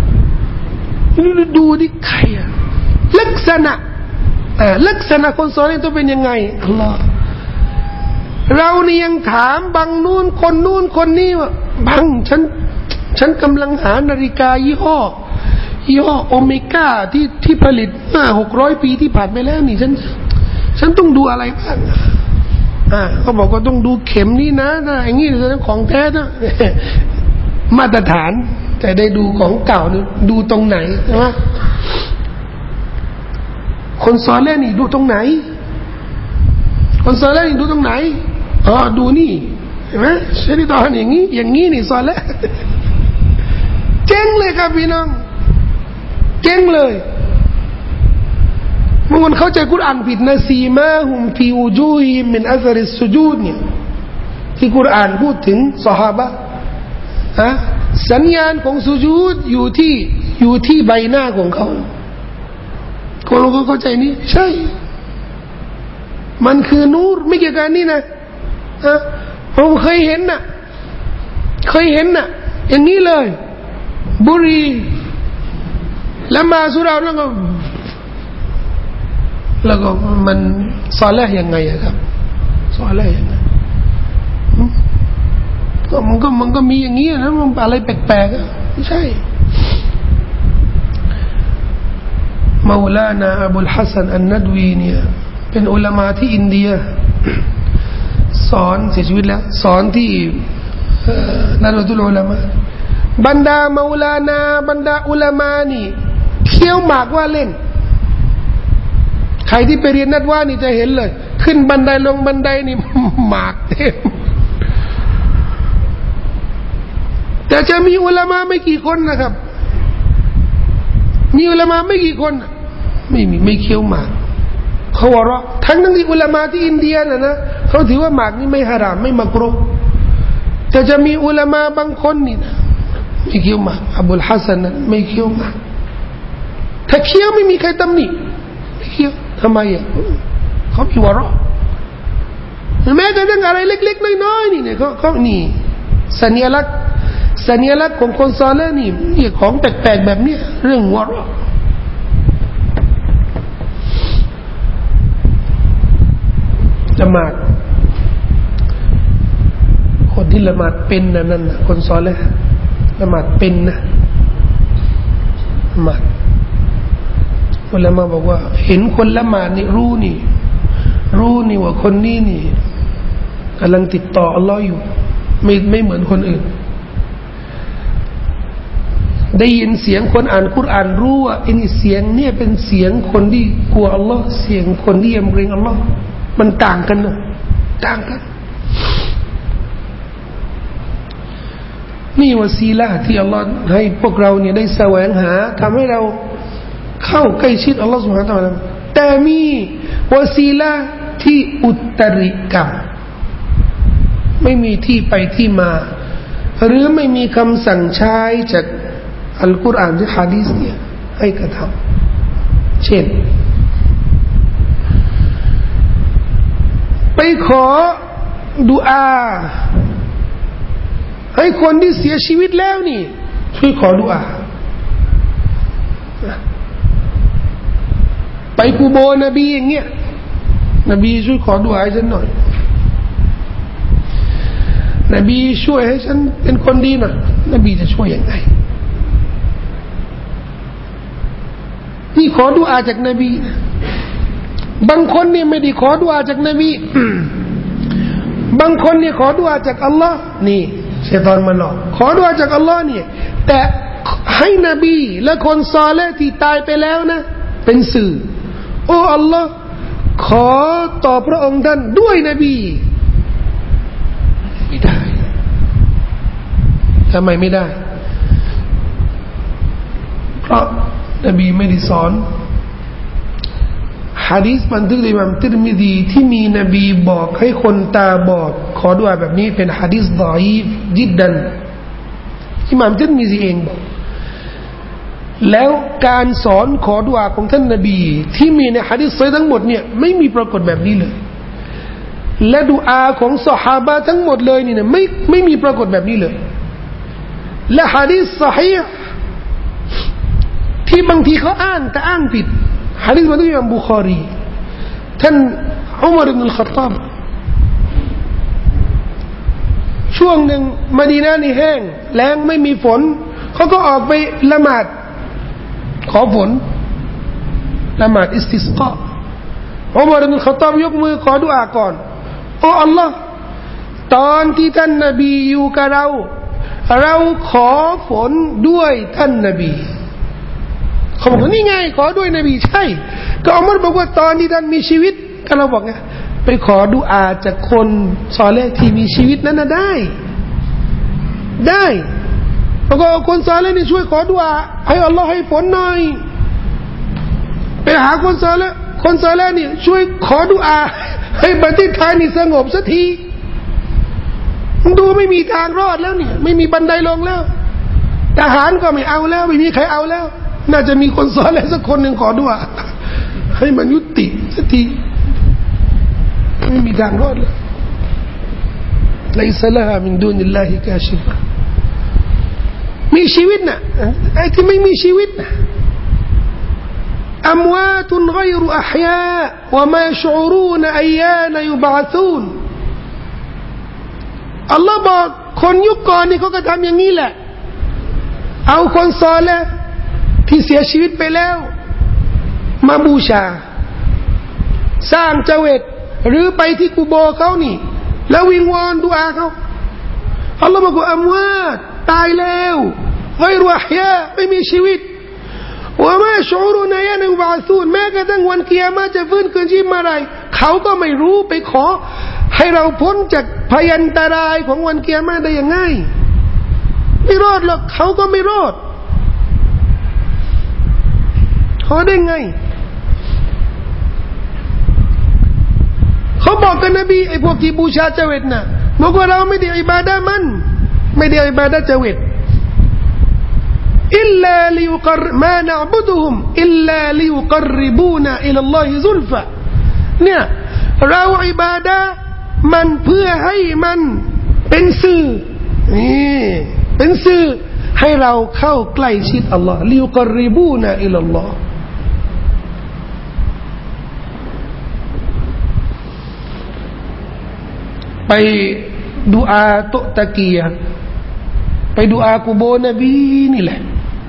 ดูดิใครอะลักษณะอ่าลักษณะคนซอเลห์ต้องเป็นยังไงอัลลอฮ์เรานี่ยังถามบางนู่นคนนู่นคนนี้ว่าบางฉันฉันกำลังหานาฬิกายี่ห้อยี่ห้อโอเมก้าที่ที่ผลิตห้าหกร้อยปีที่ผ่านไปแล้วนี่ฉันฉันต้องดูอะไรบ้างอ่าเขาบอกว่าต้องดูเข็มนี่นะนะอย่างนี้เป็นของแท้นะมาตรฐานแต่ได้ดูของเก่าดูตรงไหนใช่ไหมคนซอเลห์นี่ดูตรงไหนคนซอเลห์นี่ดูตรงไหนอ๋อดูนี่เห็นไหมใช่ที่ตอนอย่างนี้อย่างนี้นี่ซอเลห์เจ๊งเลยครับพี่น้องเจ๊งเลยบางคนเข้าใจกุรอานผิดนะซีมาฮุมฟีวูจูฮิมินอัซริสซุจูดเนี่ยที่กุรอานพูดถึงซอฮาบะห์ฮะสัญญาณของสุญูดอยู่ที่อยู่ที่ใบหน้าของเขาคนเขาเข้าใจนี่ใช่มันคือนูรไม่เกี่ยวกันนี่นะฮะผมเคยเห็นน่ะเคยเห็นน่ะอย่างนี้เลยบุรีแล้วมาสุราแล้วก็แล้วก็มันซอเลห์ยังไงอะครับซอเลห์ยังไงก็มันก็มันก็มีอย่างนี้นะมันอะไรแปลกๆไม่ใช่มาวลานาอับุลฮัสซันอันนัดวีเนี่ยเป็นอุลามะที่อินเดียสอนเสียชีวิตแล้วสอนที่นัดวะตุลอุลามะบรรดามาวลานาบรรดาอุลามะนี่เคี้ยวหมากว่าเล่นใครที่ไปเรียนนัดว่านี่จะเห็นเลยขึ้นบันไดลงบันไดนี่หมากเต็มแต่จะมีอุลามะไม่กี่คนนะครับมีอุลามะไม่กี่คนไม่มีไม่เคี้ยวหมากเขาว่าเราทั้งนั้นที่อุลามะที่อินเดียนะนะเขาถือว่าหมากนี่ไม่ฮารามไม่มักรุฮ์แต่จะมีอุลามะบางคนนี่นะไม่เคี้ยวหมากอับุลฮัสซันนั้นไม่เคี้ยวหมากถ้าเคี้ยวไม่มีใครตำหนิไม่เคี้ยวทำไมอ่ะเขามีวะเราะแม้กระทั่งอะไรเล็กๆน้อยๆนี่เนี่ยเขาเขานี่สัญลักษณ์สัญลักษณ์ของคนซอเลห์นี่มีของแปลกๆแบบนี้เรื่องวะเราะละหมาดคนที่ละหมาดเป็นนะนั่นนะคนซอเลห์ละหมาดเป็นนะละหมาดอุลามะบอกว่าเห็นคนละหมาดนี่รู้นี่รู้นี่ว่าคนนี้นี่กำลังติดต่ออัลลอฮ์อยู่ไม่ไม่เหมือนคนอื่นได้ยินเสียงคนอ่านกุรอานรู้ว่าไอ้นี่เสียงเนี่ยเป็นเสียงคนที่กลัวอัลลอฮ์เสียงคนที่ยำเกรงอัลลอฮ์มันต่างกันนะต่างกันนี่วะซีละห์ที่อัลลอฮ์ให้พวกเราเนี่ยได้แสวงหาทำให้เราเข้าใกล้ชิดอัลลอฮ์ ซุบฮานะฮูวะตะอาลาแต่มีวะซีละห์ที่อุตริกรรมไม่มีที่ไปที่มาหรือไม่มีคำสั่งใช้จากอัลกุรอานหรือหะดีษเนี่ยให้กระทำเช่นไปขอดุอาให้คนที่เสียชีวิตแล้วนี่ช่วยขอดุอาไปกูโบนบีอย่างเงี้ยนบีช่วยขอดุอาให้ฉันหน่อยนบีช่วยให้ฉันเป็นคนดีหน่อยนบีจะช่วยยังไงนี่ขอดุอาจากนบีบางคนนี่ไม่ได้ขอดุอาจากนบีบางคนนี่ขอดุอาจากอัลลอฮ์นี่ชัยฏอนมาหลอกขอดุอาจากอัลลอฮ์เนี่ยแต่ให้นบีและคนซอเลห์ที่ตายไปแล้วนะเป็นสื่อโอ้อัลลอฮ์ขอต่อพระองค์ท่านด้วยนบีไม่ได้ทำไมไม่ได้เพราะนบีไม่ได้สอนหะดีษบันทึกโดยอิหม่ามติรมิซีที่มีนบีบอกให้คนตาบอดขอดุอาแบบนี้เป็นหะดีษฎออีฟจิดดันอิหม่ามติรมิซีเองบอกแล้วการสอนขอดุอาของท่านนบีที่มีในหะดีษซอฮีฮ์ทั้งหมดเนี่ยไม่มีปรากฏแบบนี้เลยและดุอาของซอฮาบะห์ทั้งหมดเลยนี่นะไม่ไม่มีปรากฏแบบนี้เลยและหะดีษซอฮีฮ์ที่บางทีเขาอ้างแต่อ้างผิดหะดีษบันทึกอิหม่ามบุคอรีท่านอุมัร อิบนุล ค็อฏฏอบช่วงหนึ่งมะดีนะห์นี่แห้งแล้งไม่มีฝนเขาก็ออกไปละหมาดขอฝนละหมาดอิสติสกาอุมัร อิบนุล ค็อฏฏอบยกมือขอดุอาก่อนโอ้อัลลอฮ์ตอนที่ท่านนบีอยู่กับเราเราขอฝนด้วยท่านนบีเขาบอกว่านี่ไงขอด้วยนบีใช่ก็อุมัรบอกว่าตอนที่ท่านมีชีวิตก็เราบอกไงไปขอดุอาจากคนซอเลห์ที่มีชีวิตนั้นนะได้ได้แล้วก็คนซอเลห์นี่ช่วยขอดุอาให้อัลลอฮ์ให้ฝนหน่อยไปหาคนซอเลห์คนซอเลห์นี่ช่วยขอดุอาให้ประเทศไทยนี่สงบสักทีดูไม่มีทางรอดแล้วเนี่ยไม่มีบันไดลงแล้วทหารก็ไม่เอาแล้วไม่มีใครเอาแล้วน่าจะมีคนสอนอะไรสักคนหนึ่งขอดุอาให้มันยุติสักทีไม่มีทางรอดเลยไลซะละฮามินดูนิลลาฮิกาชิฟะมีชีวิตน่ะไอ้ที่ไม่มีชีวิตน่ะอัมวาตุนฆอยรุอัฮยาวะมายัชዑรูนอัยยานยุบะซูนอัลลอฮ์บอกคนยุคก่อนนี่เขาก็ทำอย่างนี้แหละเอาคนซอเลห์ที่เสียชีวิตไปแล้วมาบูชาสร้างเจวิตหรือไปที่กุโบร์เขานี่แล้ววิงวอนดุอาเขาอัลลอฮ์บอกว่าอัมวาตตายแล้วฆอยรุอัฮยาไม่มีชีวิตว่ามาชูรุนายะนุบะซูนแม้กระทั่งวันกิยามะห์จะฟื้นคืนชีพเมื่อไรเขาก็ไม่รู้ไปขอให้เราพ้นจากพยันตรายของวันกิยามะห์ได้ยังไงไม่รอดหรอกเขาก็ไม่รอดขอได้ไงเขาบอกกับนบีไอ้พวกที่บูชาเจวิตน่ะบอกว่าเราไม่ได้อิบาดะห์มันไม่ได้อิบาดะห์เจวิตอิลลาลิยุกรมานะอ์บุดุฮุมอิลลาลิยุกรริบูนาอิลลัลลอฮิซุลฟะเนี่ยเราอิบาดะห์มันเพื่อให้มันเป็นสื่อนี่เป็นสื่อให้เราเข้าใกล้ชิดอัลลอฮ์ลิยุกรริบูนาอิลลัลลอฮ์ไปดุอาตุตะกียะไปดุอากุโบนบีนี่แหละ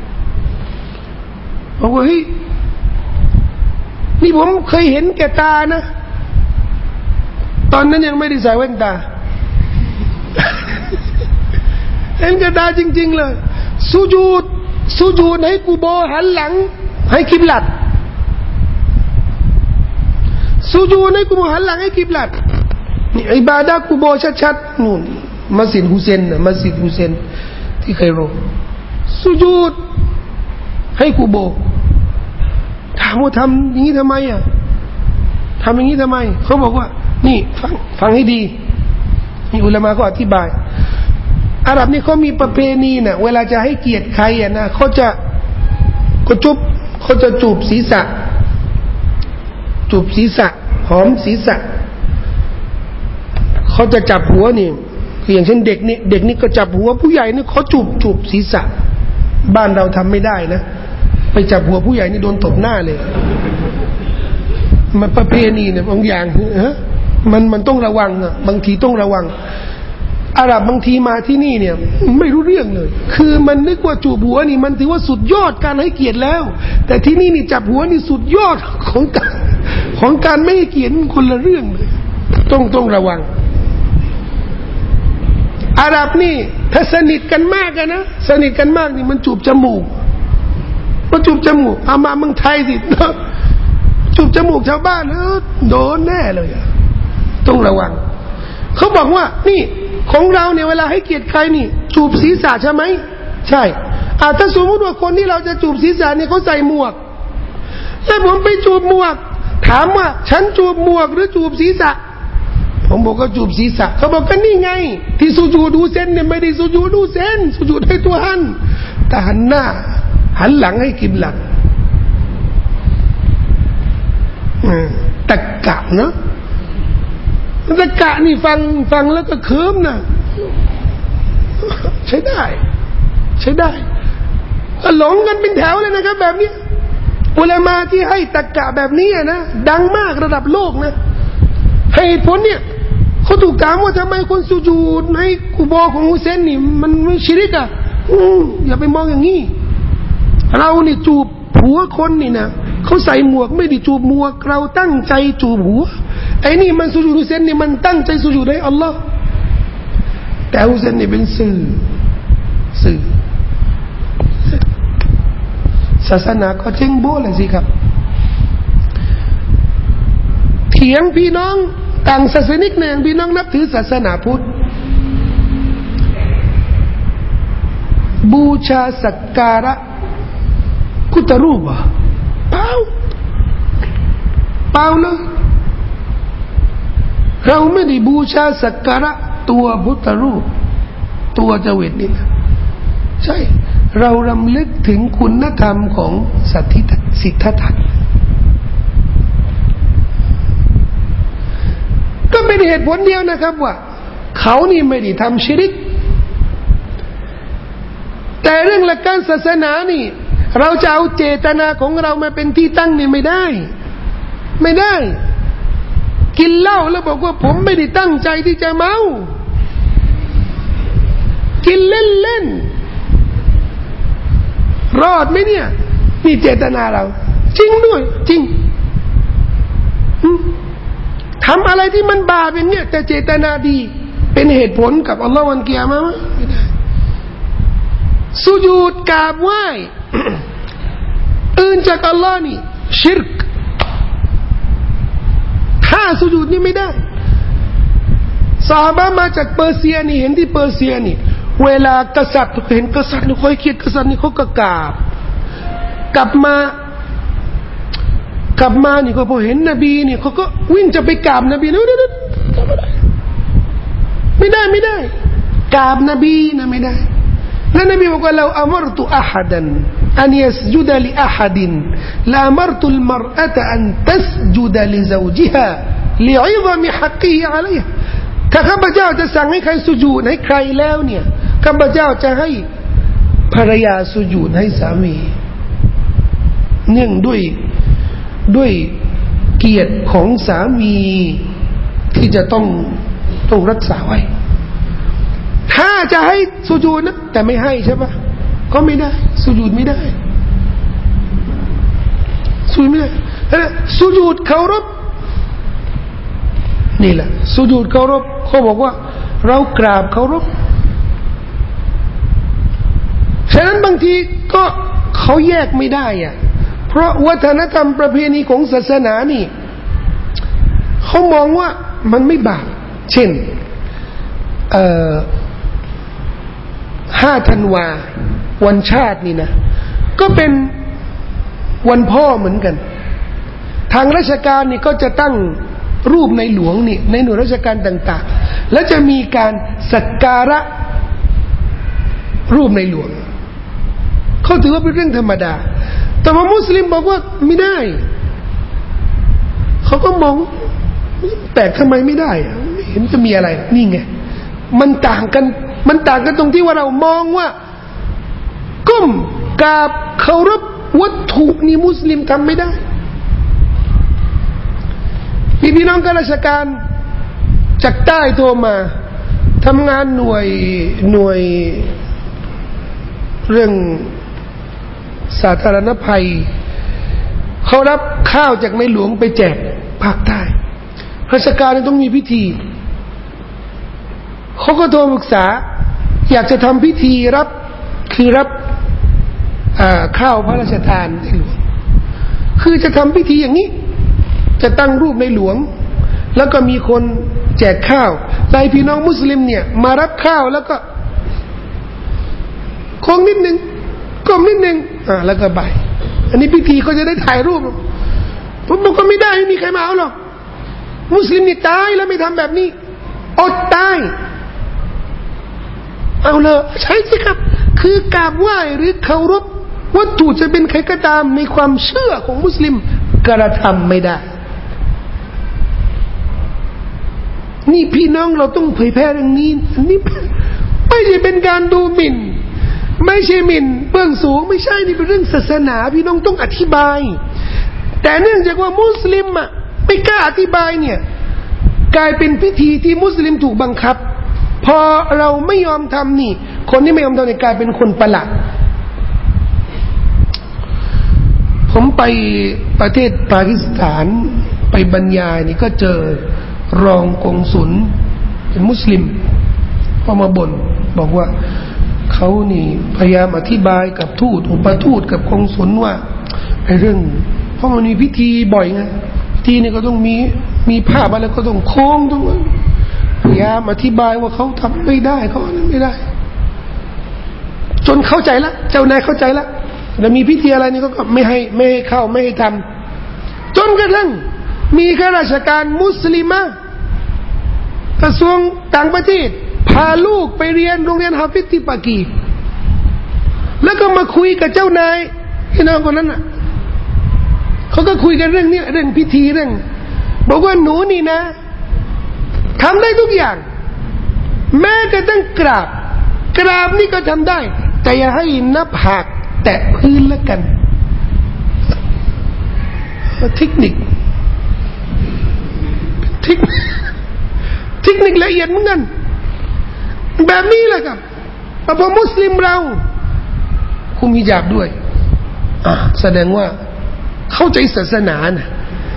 บอกว่าเฮ้ยนี่ผมเคยเห็นแก่ตานะตอนนั้นยังไม่ได้ใส่แว่นตาเห็นแก่ตาจริงๆเลยสุญูดสุญูดให้กุโบร์หันหลังให้กิบลัดสุญูดให้กุโบร์หันหลังให้กิบลัดนี่อิบาดะห์กุโบร์ชัดๆนู่นมัสยิดฮุเซนนะมัสยิดฮุเซนที่ไคโรสุญูดให้กุโบร์ถามว่าทำอย่างนี้ทำไมอ่ะทำอย่างนี้ทำไมเขาบอกว่านี่ฟังฟังให้ดีมีอุลามะก็อธิบายอาหรับนี่เขามีประเพณีนะเวลาจะให้เกียรติใครอ่ะนะเขาจะก็จุบเขาจะจูบศีรษะจูบศีรษะหอมศีรษะเขาจะจับหัวนี่อย่างเช่นเด็กนี่เด็กนี่ก็จับหัวผู้ใหญ่นี่เขาจูบจูบศีรษะบ้านเราทำไม่ได้นะไปจับหัวผู้ใหญ่นี่โดนตบหน้าเลยมันประเพณีเนี่ยบางอย่างฮะมันมันต้องระวังอ่ะบางทีต้องระวังอาหรับบางทีมาที่นี่เนี่ยไม่รู้เรื่องเลยคือมันนึกว่าจูบหัวนี่มันถือว่าสุดยอดการให้เกียรติแล้วแต่ที่นี่นี่จับหัวนี่สุดยอดของการของการไม่ให้เกียรติคนละเรื่องเลยต้องต้องระวังอาหรับนี่ถ้าสนิทกันมากกันนะสนิทกันมากนี่มันจูบจมูกมันจูบจมูกเอามาเมืองไทยสิจูบจมูกชาวบ้านเออโดนแน่เลยอ่ะต้องระวังเขาบอกว่านี่ของเราเนี่ยเวลาให้เกียรติใครนี่จูบศีรษะใช่ไหมใช่อ่าถ้าสมมติว่าคนที่เราจะจูบศีรษะเนี่ยเขาใส่หมวกแล้วผมไปจูบหมวกถามว่าฉันจูบหมวกหรือจูบศีรษะผมบอกก็จูบศีรษะเขาบอกก็นี่ไงที่สุญูดูเส้นเนี่ยไม่ได้สุญูดูเส้นสุญูให้ตัวหันแต่หันหน้าหันหลังให้กิบลัดตะกะเนาะตะกะนี่ฟังฟังแล้วก็เคิมนะใช้ได้ใช้ได้หลงกันเป็นแถวเลยนะครับแบบนี้อุลามะที่ให้ตะกะแบบนี้นะดังมากระดับโลกนะให้ผลเนี่ยเขาถูกถามว่าทำไมคนสุญูดในกุโบร์ของฮุเซนนี่มันไม่ชิริกอ่ะอย่าไปมองอย่างนี้เรานี่จูบหัวคนนี่นะเขาใส่หมวกไม่ได้จูบหมวกเราตั้งใจจูบหัวไอ้นี่มันสุญูดฮุเซนนี่มันตั้งใจสุญูดให้อัลลอฮ์แต่ฮุเซนนี่เป็นสื่อสื่อศาสนาก็เจ๊งโบ้เลยสิครับเถียงพี่น้องต่างศาสนิกเนี่ยพี่น้องนับถือศาสนาพุทธบูชาสักการะพุทธรูปอ่ะเปล่าเปล่าเลยเราไม่ได้บูชาสักการะตัวพุทธรูปตัวเจวิตนี่นะใช่เรารำลึกถึงคุณธรรมของสัตถิสิทธัตถะก็เป็นเหตุผลเดียวนะครับว่าเขานี่ไม่ได้ทำชิริกแต่เรื่องหลักการศาสนานี่เราจะเอาเจตนาของเรามาเป็นที่ตั้งนี่ไม่ได้ไม่ได้กินเหล้าแล้วบอกว่าผมไม่ได้ตั้งใจที่จะเมากินเล่นๆรอดไหมเนี่ยนี่เจตนาเราจริงด้วยจริงทำอะไรที่มันบาปอย่างเนี้ยแต่เจตนาดีเป็นเหตุผลกับอัลลอฮ์วันกิยามะฮ์มั้ยไม่ได้สุญูดกราบไหว้ อื่นจากอัลลอฮ์นี่ชิรกถ้าสุญูดนี่ไม่ได้ซอฮาบะห์มาจากเปอร์เซียนี่เห็นที่เปอร์เซียนี่เวลากษัตริย์เห็นกษัตริย์นี่ค่อยเคียดกษัตริย์นี่เขาก็กราบกลับมากลับมานี่ก็พอเห็นนบีนี่เขาก็วิ่งจะไปกราบนบีนะไม่ได้ไม่ได้กราบนบีนะไม่ได้แล้วนบีบอกว่าเราอัมรตุอะฮัดันอันยัสจุดลิอะฮัดินลาอัมรตุลมรอะตะอันตัสจุดลิซาวจิฮาลิอิซมิฮักกิฮิอะลัยฮ์ถ้าข้าพเจ้าจะสั่งให้ใครสุญูดให้ใครแล้วเนี่ยข้าพเจ้าจะให้ภรรยาสุญูดให้สามีเนื่องด้วยด้วยเกียรติของสามีที่จะต้องต้องรักษาไว้ถ้าจะให้สุญูดนะแต่ไม่ให้ใช่ปะก็ไม่ได้สุญูดไม่ได้สุญูดไม่ได้สุญูดเคารพนี่แหละสุญูดเคารพเขาบอกว่าเรากราบเคารพฉะนั้นบางทีก็เขาแยกไม่ได้อ่ะเพราะวัฒนธรรมประเพณีของศาสนานี่เขามองว่ามันไม่บาปเช่นเอ่อห้าธันวาวันชาตินี่นะก็เป็นวันพ่อเหมือนกันทางราชการนี่ก็จะตั้งรูปในหลวงนี่ในหน่วยราชการต่างๆแล้วจะมีการสักการะรูปในหลวงเขาถือว่าเป็นเรื่องธรรมดาแต่ว่ามุสลิมบอกว่าไม่ได้เขาก็มองแปลกทำไมไม่ได้ไม่เห็นจะมีอะไรนี่ไงมันต่างกันมันต่างกันตรงที่ว่าเรามองว่าก้มกราบเคารพวัตถุนี่มุสลิมทำไม่ได้พี่พี่น้องข้าราชการจากใต้โทรมาทำงานหน่วยหน่วยเรื่องสาธารณภัยเขารับข้าวจากในหลวงไปแจกภาคใต้ราชการต้องมีพิธีเขาก็โทรปรึกษาอยากจะทำพิธีรับคือรับข้าวพระราชทานในหลวงคือจะทำพิธีอย่างนี้จะตั้งรูปในหลวงแล้วก็มีคนแจกข้าวไล่พี่น้องมุสลิมเนี่ยมารับข้าวแล้วก็โค้งนิดนึงก้มนิดนึงอ่าแล้วก็ใบอันนี้พิธีเขาจะได้ถ่ายรูปผมบอกก็ไม่ได้ไม่มีใครมาเอาหรอกมุสลิมนี่ตายแล้วไม่ทำแบบนี้อดตายเอาเลยใช่สิครับคือกราบไหว้หรือเคารพวัตถุจะเป็นใครก็ตามในความเชื่อของมุสลิมกระทำไม่ได้นี่พี่น้องเราต้องเผยแพร่เรื่องนี้นี่ไม่ใช่เป็นการดูหมิ่นไม่ใช่หมิ่นเบื้องสูงไม่ใช่นี่เป็นเรื่องศาสนาพี่น้องต้องอธิบายแต่เนื่องจากว่ามุสลิมอ่ะไม่กล้าอธิบายเนี่ยกลายเป็นพิธีที่มุสลิมถูกบังคับพอเราไม่ยอมทำนี่คนที่ไม่ยอมทำเนี่ยกลายเป็นคนประหลาดผมไปประเทศปากีสถานไปบรรยายนี่ก็เจอรองกงสุลเป็นมุสลิมเขามาบ่นบอกว่าเขานี่พยายามอธิบายกับทูตอุปทูตกับกงสุลว่าไอ้เรื่องเพราะมันมีพิธีบ่อยไงพิธีนี่ก็ต้องมีมีภาพอะไรก็ต้องโค้งต้องพยายามอธิบายว่าเขาทำไม่ได้เขาไม่ได้จนเข้าใจละเจ้านายเข้าใจละแล้วมีพิธีอะไรนี่ก็ไม่ให้ไม่ให้เข้าไม่ให้ทำจนกระทั่งมีข้าราชการมุสลิมะกระทรวงต่างประเทศพาลูกไปเรียนโรงเรียนฮาฟิซที่ปากีแล้วก็มาคุยกับเจ้านายพี่น้องคนนั้นน่ะเขาก็คุยกันเรื่องนี้เรื่องพิธีเรื่องบอกว่าหนูนี่นะทำได้ทุกอย่างแม้กระทั่งกราบกราบนี่ก็ทำได้แต่อย่าให้หน้าผากแตะพื้นแล้วกันเทคนิคเทคนิคเทคนิคละเอียดเหมือนกันแบบนี้แหละครับพอมุสลิมเราคุมฮิญาบด้วยอ่ะแสดงว่าเข้าใจศาสนานะ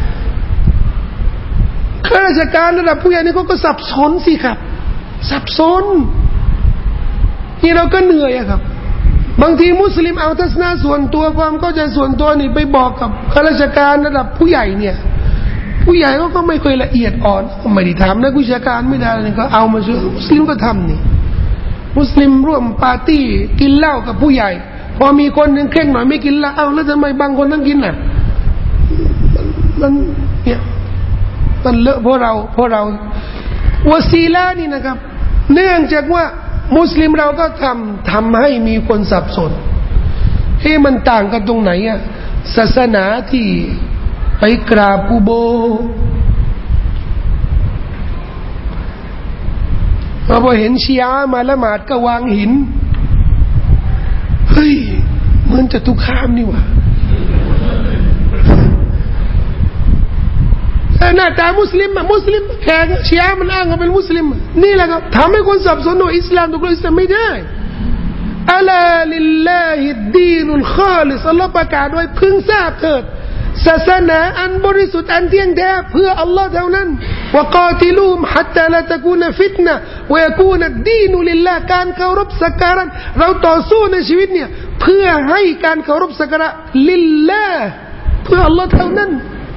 ข้าราชการระดับผู้ใหญ่นี่เขาก็สับสนสิครับสับสนนี่เราก็เหนื่อยอะครับบางทีมุสลิมเอาทัศนะส่วนตัวความเข้าใจส่วนตัวนี่ไปบอกกับข้าราชการระดับผู้ใหญ่เนี่ยผู้ใหญ่เขาก็ไม่เคยละเอียดอ่อนไม่ได้ทำนะวิชาการไม่ได้นี่ก็เอามาเชื่อมุสลิมก็ทำนี่มุสลิมร่วมปาร์ตี้กินเหล้ากับผู้ใหญ่พอมีคนหนึ่งเข่งหน่อยไม่กินเหล้าเอาแล้วทำไมบางคนต้องกินน่ะมันเนี่ยมันเลอะเพราะเราเพราะเราวะซีลานี่นะครับเนื่องจากว่ามุสลิมเราก็ทำทำให้มีคนสับสนให้มันต่างกันตรงไหนอ่ะศาสนาที่ไปกราบกุโบร์พอเห็นชีอะห์มาละหมาดก็วางหินเฮ้ยเหมือนจะตุคามนี่หว่าหน้าตามุสลิมอะมุสลิมแขกชีอะห์มันอ้างว่าเป็นมุสลิมนี่แหละครับทำให้คนสับสนว่าอิสลามถูกหรืออิสลามไม่ได้อัลลาลิลลาฮิดดีนุลคอลิสอัลลอฮ์ประกาศไว้พึงทราบเถิดศาสนาอันบริสุทธิ์อันเที่ยงแท้เพื่ออัลลอฮ์เท่านั้น وقاتلوهم حتى لا تكون فتنة ويكون الدين لله การเคารพสักการะเราต่อสู้ในชีวิตเนี่ยเพื่อให้การเคารพสักการะลิลลาห์เพื่ออัลลอฮ์เท่านั้น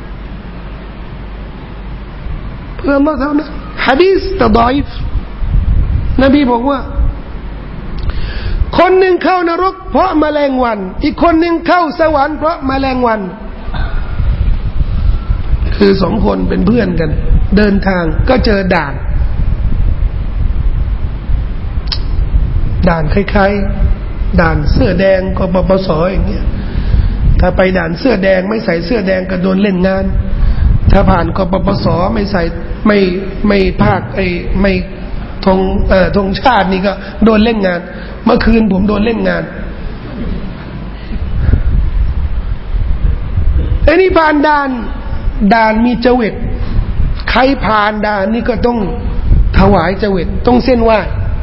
เพื่ออัลลอฮ์เท่านั้นหะดีษตะฎออิฟนบีบอกว่าคนหนึ่งเข้านรกเพราะแมลงวันอีกคนหนึ่งเข้าสวรรค์เพราะแมลงวันคือสองคนเป็นเพื่อนกันเดินทางก็เจอด่านด่านคล้ายๆด่านเสื้อแดงกปปสอย่างเงี้ยถ้าไปด่านเสื้อแดงไม่ใส่เสื้อแดงก็โดนเล่นงานถ้าผ่านกปปสไม่ใส่ไม่ไม่ภาคไอ้ไม่ธงเอ่อธงชาตินี่ก็โดนเล่นงานเมื่อคืนผมโดนเล่นงานไอ้นี่ผ่านด่านด่านมีเจวิตใครผ่านด่านนี่ก็ต้องถวายเจวิตต้องเส้นไหว้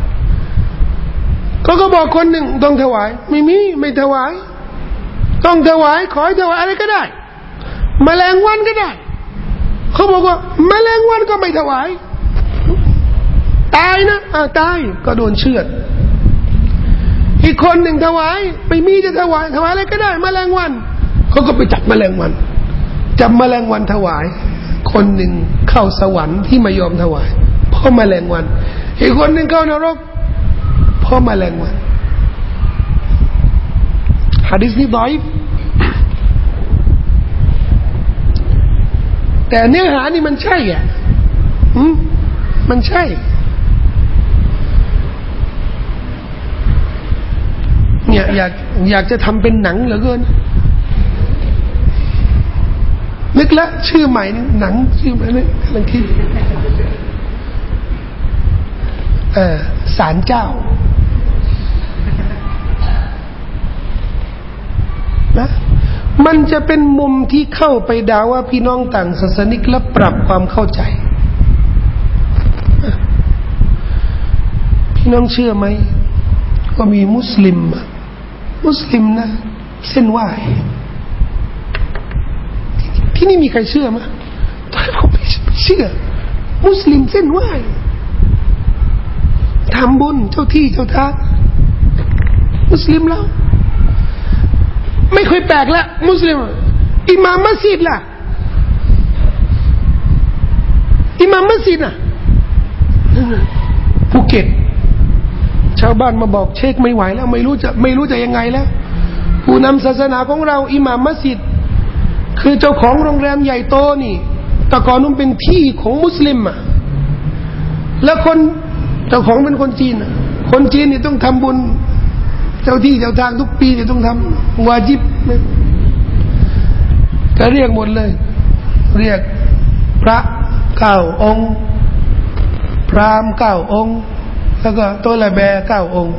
เขาก็บอกคนหนึ่งต้องถวายไม่มีไม่ถวายต้องถวายขอให้ถวายอะไรก็ได้แมลงวันก็ได้เขาบอกว่าแมลงวันก็ไม่ถวายตายนะอ่าตายก็โดนเชือดอีกคนหนึ่งถวายไม่มีจะถวายถวายอะไรก็ได้แมลงวันเขาก็ไปจับแมลงวันจับแมลงวันถวายคนหนึ่งเข้าสวรรค์ที่ไม่ยอมถวายเพราะแมลงวันอีกคนหนึ่งเข้านรกเพราะแมลงวันหะดีษนี้ฎออิฟแต่เนื้อหานี่มันใช่อ่ะอืมมันใช่เนี่ยอยากอยากจะทำเป็นหนังเหลือเกินนึกละชื่อใหม่นี่หนังชื่อใหม่นี่กำลังคิดเออศาลเจ้านะมันจะเป็นมุมที่เข้าไปด่าว่าพี่น้องต่างศาสนิกและปรับความเข้าใจพี่น้องเชื่อไหมว่ามีมุสลิมมุสลิมนะเส้นไหว้ที่นี่มีใครเชื่อไหมตอนผมไม่เชื่อมุสลิมเส้นไหว้ทำบุญเจ้าที่เจ้าทางมุสลิมแล้วไม่เคยแปลกละมุสลิมอิหม่ามมัสยิดล่ะอิหม่ามมัสยิดน่ะภูเก็ตชาวบ้านมาบอกเช็คไม่ไหวแล้วไม่รู้จะไม่รู้จะยังไงแล้วผู้นำศาสนาของเราอิหม่ามมัสยิดคือเจ้าของโรงแรมใหญ่โตนี่แต่ก่อนนู้นเป็นที่ของมุสลิมอ่ะแล้วคนเจ้าของเป็นคนจีนอ่ะคนจีนนี่ต้องทำบุญเจ้าที่เจ้าทางทุกปีนี่ต้องทำวาญิบก็เรียกหมดเลยเรียกพระเก้าองค์พราหมณ์เก้าองค์แล้วก็โตละแบเก้าองค์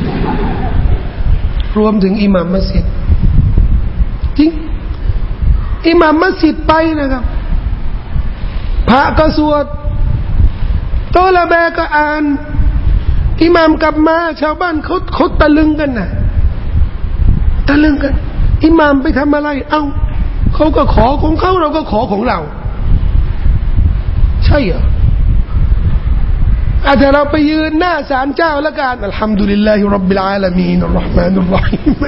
รวมถึงอิหม่ามมัสยิดจริงอิหม่ามมัสยิดไปนะครับพระก็สวดโตละแบก็อ่านอิหม่ามกลับมาชาวบ้านเขาเขาตะลึงกันนะตะลึงกันอิหม่ามไปทำอะไรเอ้าเขาก็ขอของเขาเราก็ขอของเราใช่เหรออาจจะเราไปยืนหน้าศาลเจ้าแล้วกันอัลฮัมดุลิลลาฮิร็อบบิลอาลามีนอัรเราะห์มานุรเราะฮีม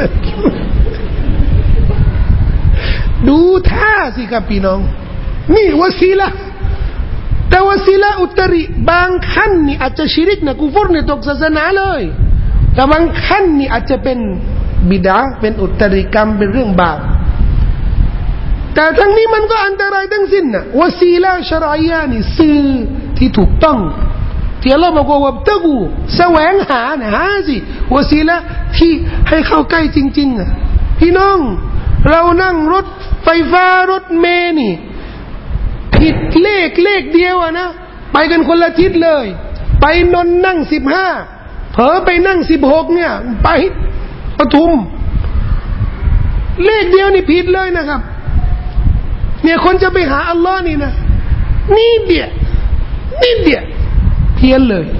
ดูท่าสิครับพี่น้องนี่วะซีละแต่วะซีละอุตริบางขั้นนี่อาจจะชิริกนะกุฟรเนี่ยตกศาสนาเลยแต่บางขั้นนี่อาจจะเป็นบิดาเป็นอุตริกรรมเป็นเรื่องบาปแต่ทั้งนี้มันก็อันตรายทั้งสิ้นนะวะซีละชะรอยะนี่สื่อที่ถูกต้องที่อัลลอฮ์บอกว่าวับตะกูแสวงหานะฮะสิวะซีละที่ให้เข้าใกล้จริงๆอ่ะพี่น้องเรานั่งรถไฟฟ้ารถเมล์นี่ผิดเลขเลขเดียวอะนะไปกันคนละทิศเลยไปนนท์นั่งสิบห้าเผลอไปนั่งสิบหกเนี่ยไปปทุมเลขเดียวนี่ผิดเลยนะครับเนี่ยคนจะไปหาอัลลอฮ์นี่นะนี่เดียวนี่เดียวเพี้ยนเลย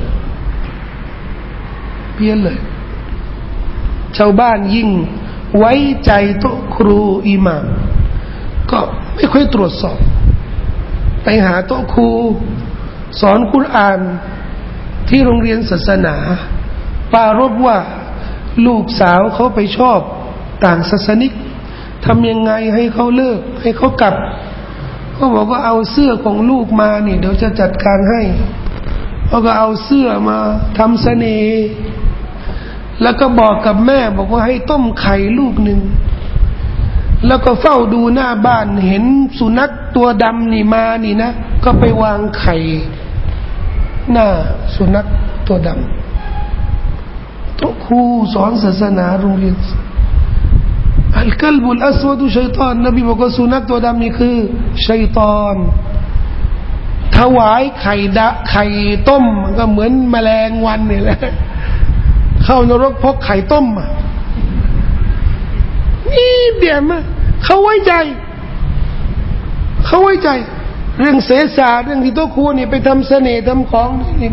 เพี้ยนเลยชาวบ้านยิ่งไว้ใจโต๊ะครูอิหม่ามก็ไม่ค่อยตรวจสอบไปหาโต๊ะครูสอนกุรอานที่โรงเรียนศาสนาปรารภว่าลูกสาวเขาไปชอบต่างศาสนิกทำยังไงให้เขาเลิกให้เขากลับเขาบอกว่าเอาเสื้อของลูกมานี่เดี๋ยวจะจัดการให้เขาก็เอาเสื้อมาทำเสน่ห์แล้วก็บอกกับแม่บอกว่าให้ต้มไข่ลูกหนึ่งแล้วก็เฝ้าดูหน้าบ้านเห็นสุนัขตัวดำนี่มานี่นะก็ไปวางไข่หน้าสุนัขตัวดำโต๊ะครูสอนศาสนาโรงเรียนอัลกัลบุลอัสวดุชัยฏอนนบีบอกว่าสุนัขตัวดำนี่คือชัยฏอนถวายไข่ดะไข่ต้มมันก็เหมือนแมลงวันนี่แหละเข้านรกเพราะไข่ต้มอ่ะนี่เดี๋ยวมาเขาไว้ใจเขาไว้ใจเรื่องเสสาเรื่องที่โต๊ะครูนี่ไปทำเสน่ห์ทำของนี่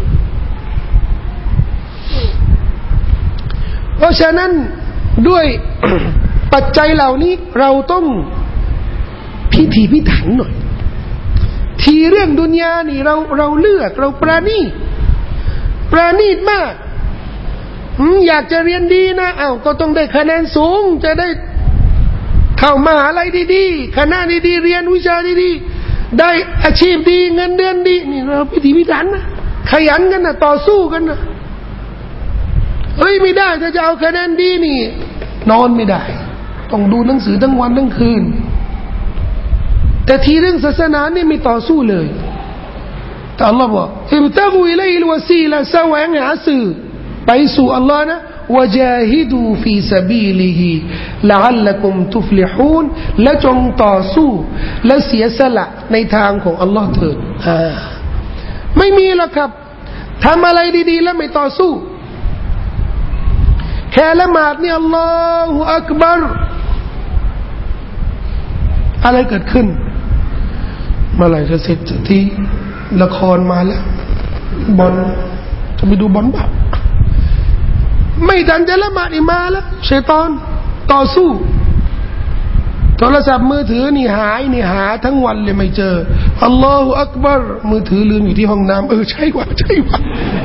เพราะฉะนั้นด้วย ปัจจัยเหล่านี้เราต้องพิถีพิถันหน่อยทีเรื่องดุนยานี่เราเราเลือกเราประณีตประณีตมากอยากจะเรียนดีนะอ้าวก็ต้องได้คะแนนสูงจะได้เข้ามหาลัยดีๆคณะดีๆเรียนวิชาดีๆได้อาชีพดีเงินเดือนดีนี่เราพิถีพิถันนะขยันกันนะต่อสู้กันนะเฮ้ยไม่ได้ถ้าจะเอาคะแนนดีนี่นอนไม่ได้ต้องดูหนังสือทั้งวันทั้งคืนแต่ทีเรื่องศาสนานี่ไม่ต่อสู้เลยแต่อัลลอฮ์บอกอิบตะกูอิลัยฮิลวะซีละแสวงหาสื่อไปสู่อัลลอฮ์นะวะจาฮิดูฟีซะบีลิฮิละอัลลักุมตุฟลิฮูนและจงต่อสู้และเสียสละในทางของอัลลอฮ์เถิดไม่มีหรอกครับทำอะไรดีๆแล้วไม่ต่อสู้แค่ละหมาดนี่อัลลอฮฺอักบัรอะไรเกิดขึ้นเมื่อไหร่จะเสร็จทีละครมาแล้วบอลจะไปดูบอลบ้าไม่ทันจะละหมาดนี่มาแล้วชัยฏอนต่อสู้โทรศัพท์มือถือนี่หายนี่หาทั้งวันเลยไม่เจออัลลอฮฺอักบัรมือถือลืมอยู่ที่ห้องน้ำเออใช่กว่าใช่กว่า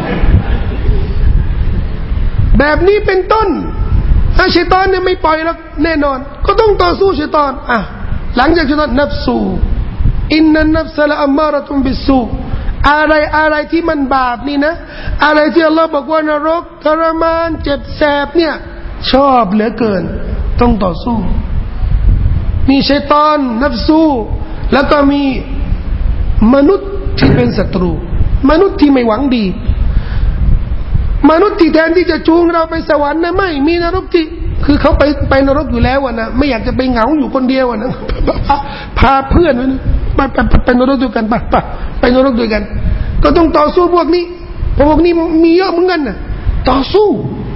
แบบนี้เป็นต้นถ้าชัยฏอนเนี่ยไม่ปล่อยแล้วแน่นอนก็ต้องต่อสู้ชัยฏอนอ่ะหลังจากชัยฏอนนัฟซูอินนันนัฟซะละอัมมาระตุมบิสซูอะไรอะไรที่มันบาปนี่นะอะไรที่อัลลอฮ์บอกว่านรกทรมานเจ็บแสบเนี่ยชอบเหลือเกินต้องต่อสู้มีชัยฏอนนัฟซูแล้วก็มีมนุษย์ที่เป็นศัตรูมนุษย์ที่ไม่หวังดีมนุษย์ที่แทนที่จะจูงเราไปสวรรค์นะไม่มีนรกที่คือเขาไปไปนรกอยู่แล้วนะไม่อยากจะไปเหงาอยู่คนเดียวนะพาเพื่อนไปไปไปไปนรกด้วยกันไปไปไปนรกด้วยกันก็ต้องต่อสู้พวกนี้เพราะพวกนี้มีเยอะเหมือนกันนะต่อสู้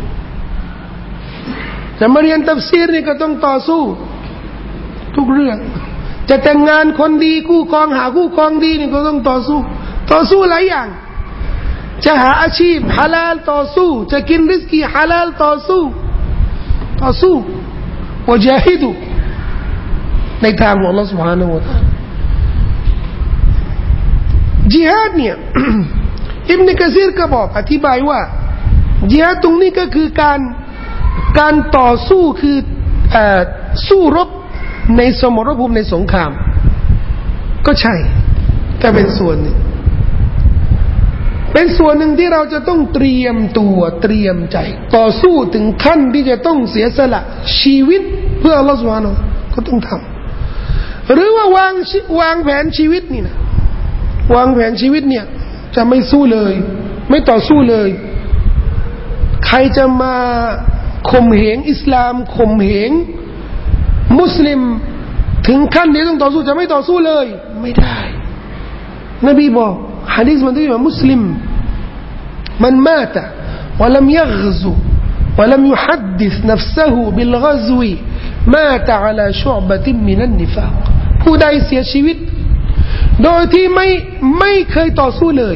จะมาเรียนตัฟซีรนี่ก็ต้องต่อสู้ทุกเรื่องจะแต่งงานคนดีคู่ครองหาคู่ครองดีนี่ก็ต้องต่อสู้ต่อสู้หลายอย่างจะหาอาชีพฮาลาลต่อสู้จะกินริสกีฮาลาลต่อสู้ต่อสู้วะจาฮิดูในทางของอัลลอฮฺ سبحانه และ تعالى ญิฮาดเนี่ย อิบนุกะซีรก็บอกอธิบายว่าญิฮาดตรงนี้ก็คือการการต่อสู้คือเอ่อสู้รบในสมรภูมิในสงครามก็ใช่แต่เป็นส่วนหนึ่งเป็นส่วนหนึ่งที่เราจะต้องเตรียมตัวเตรียมใจต่อสู้ถึงขั้นที่จะต้องเสียสละชีวิตเพื่ออัลลอฮฺซุบฮานะฮูวะตะอาลาก็ต้องทำหรือว่าวางวางแผนชีวิตนี่นะวางแผนชีวิตเนี่ยจะไม่สู้เลยไม่ต่อสู้เลยใครจะมาข่มเหงอิสลามข่มเหงมุสลิมถึงขั้นที่ต้องต่อสู้จะไม่ต่อสู้เลยไม่ได้นบีบอกหะดีษมันที่ว่ามุสลิมมันมาตะولم يغزو ولم يحدث نفسه بالغزو مات على شعبة من النفاق ผู้ใดเสียชีวิตโดยที่ไม่ไม่เคยต่อสู้เลย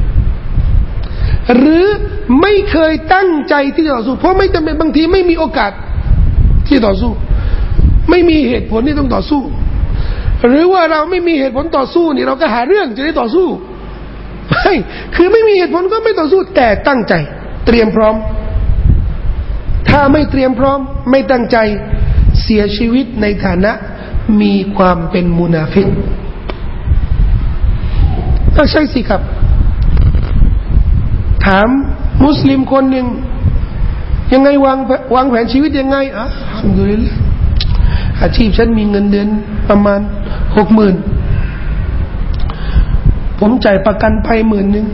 หรือไม่เคยตั้งใจที่จะต่อสู้เพราะไม่จำเป็นบางทีไม่มีโอกาสที่ต่อสู้ไม่มีเหตุผลที่ต้องต่อสู้หรือว่าเราไม่มีเหตุผลต่อสู้นี่เราก็หาเรื่องจะได้ต่อสู้ไม่คือไม่มีเหตุผลก็ไม่ต่อสู้แต่ตั้งใจเตรียมพร้อมถ้าไม่เตรียมพร้อมไม่ตั้งใจเสียชีวิตในฐานะมีความเป็นมุนาฟิกก็ใช่สิครับถามมุสลิมคนหนึ่งยังไงวางวางแผนชีวิตยังไงอ่ะอัลฮัมดุลิลละห์อาชีพฉันมีเงินเดือนประมาณหกหมื่นผมจ่ายประกันภัยหมื่นหนึ่ง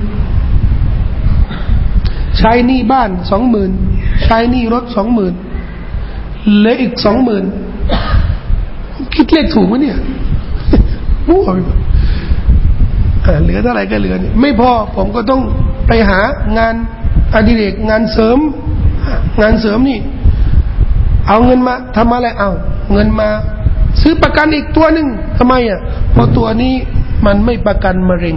ใช้หนี้บ้านสองหมื่นใช้หนี้รถสองหมื่นเหลืออีกสองหมื่นคิดเลขถูกไหมเนี่ยมั่วไปหมดเหลือเท่าไหร่ก็เหลือนี่ไม่พอผมก็ต้องไปหางานอดิเรกงานเสริมงานเสริมนี่เอาเงินมาทำอะไรเอาเงินมาซื้อประกันอีกตัวหนึ่งทำไมอ่ะเพราะตัวนี้มันไม่ประกันมะเร็ง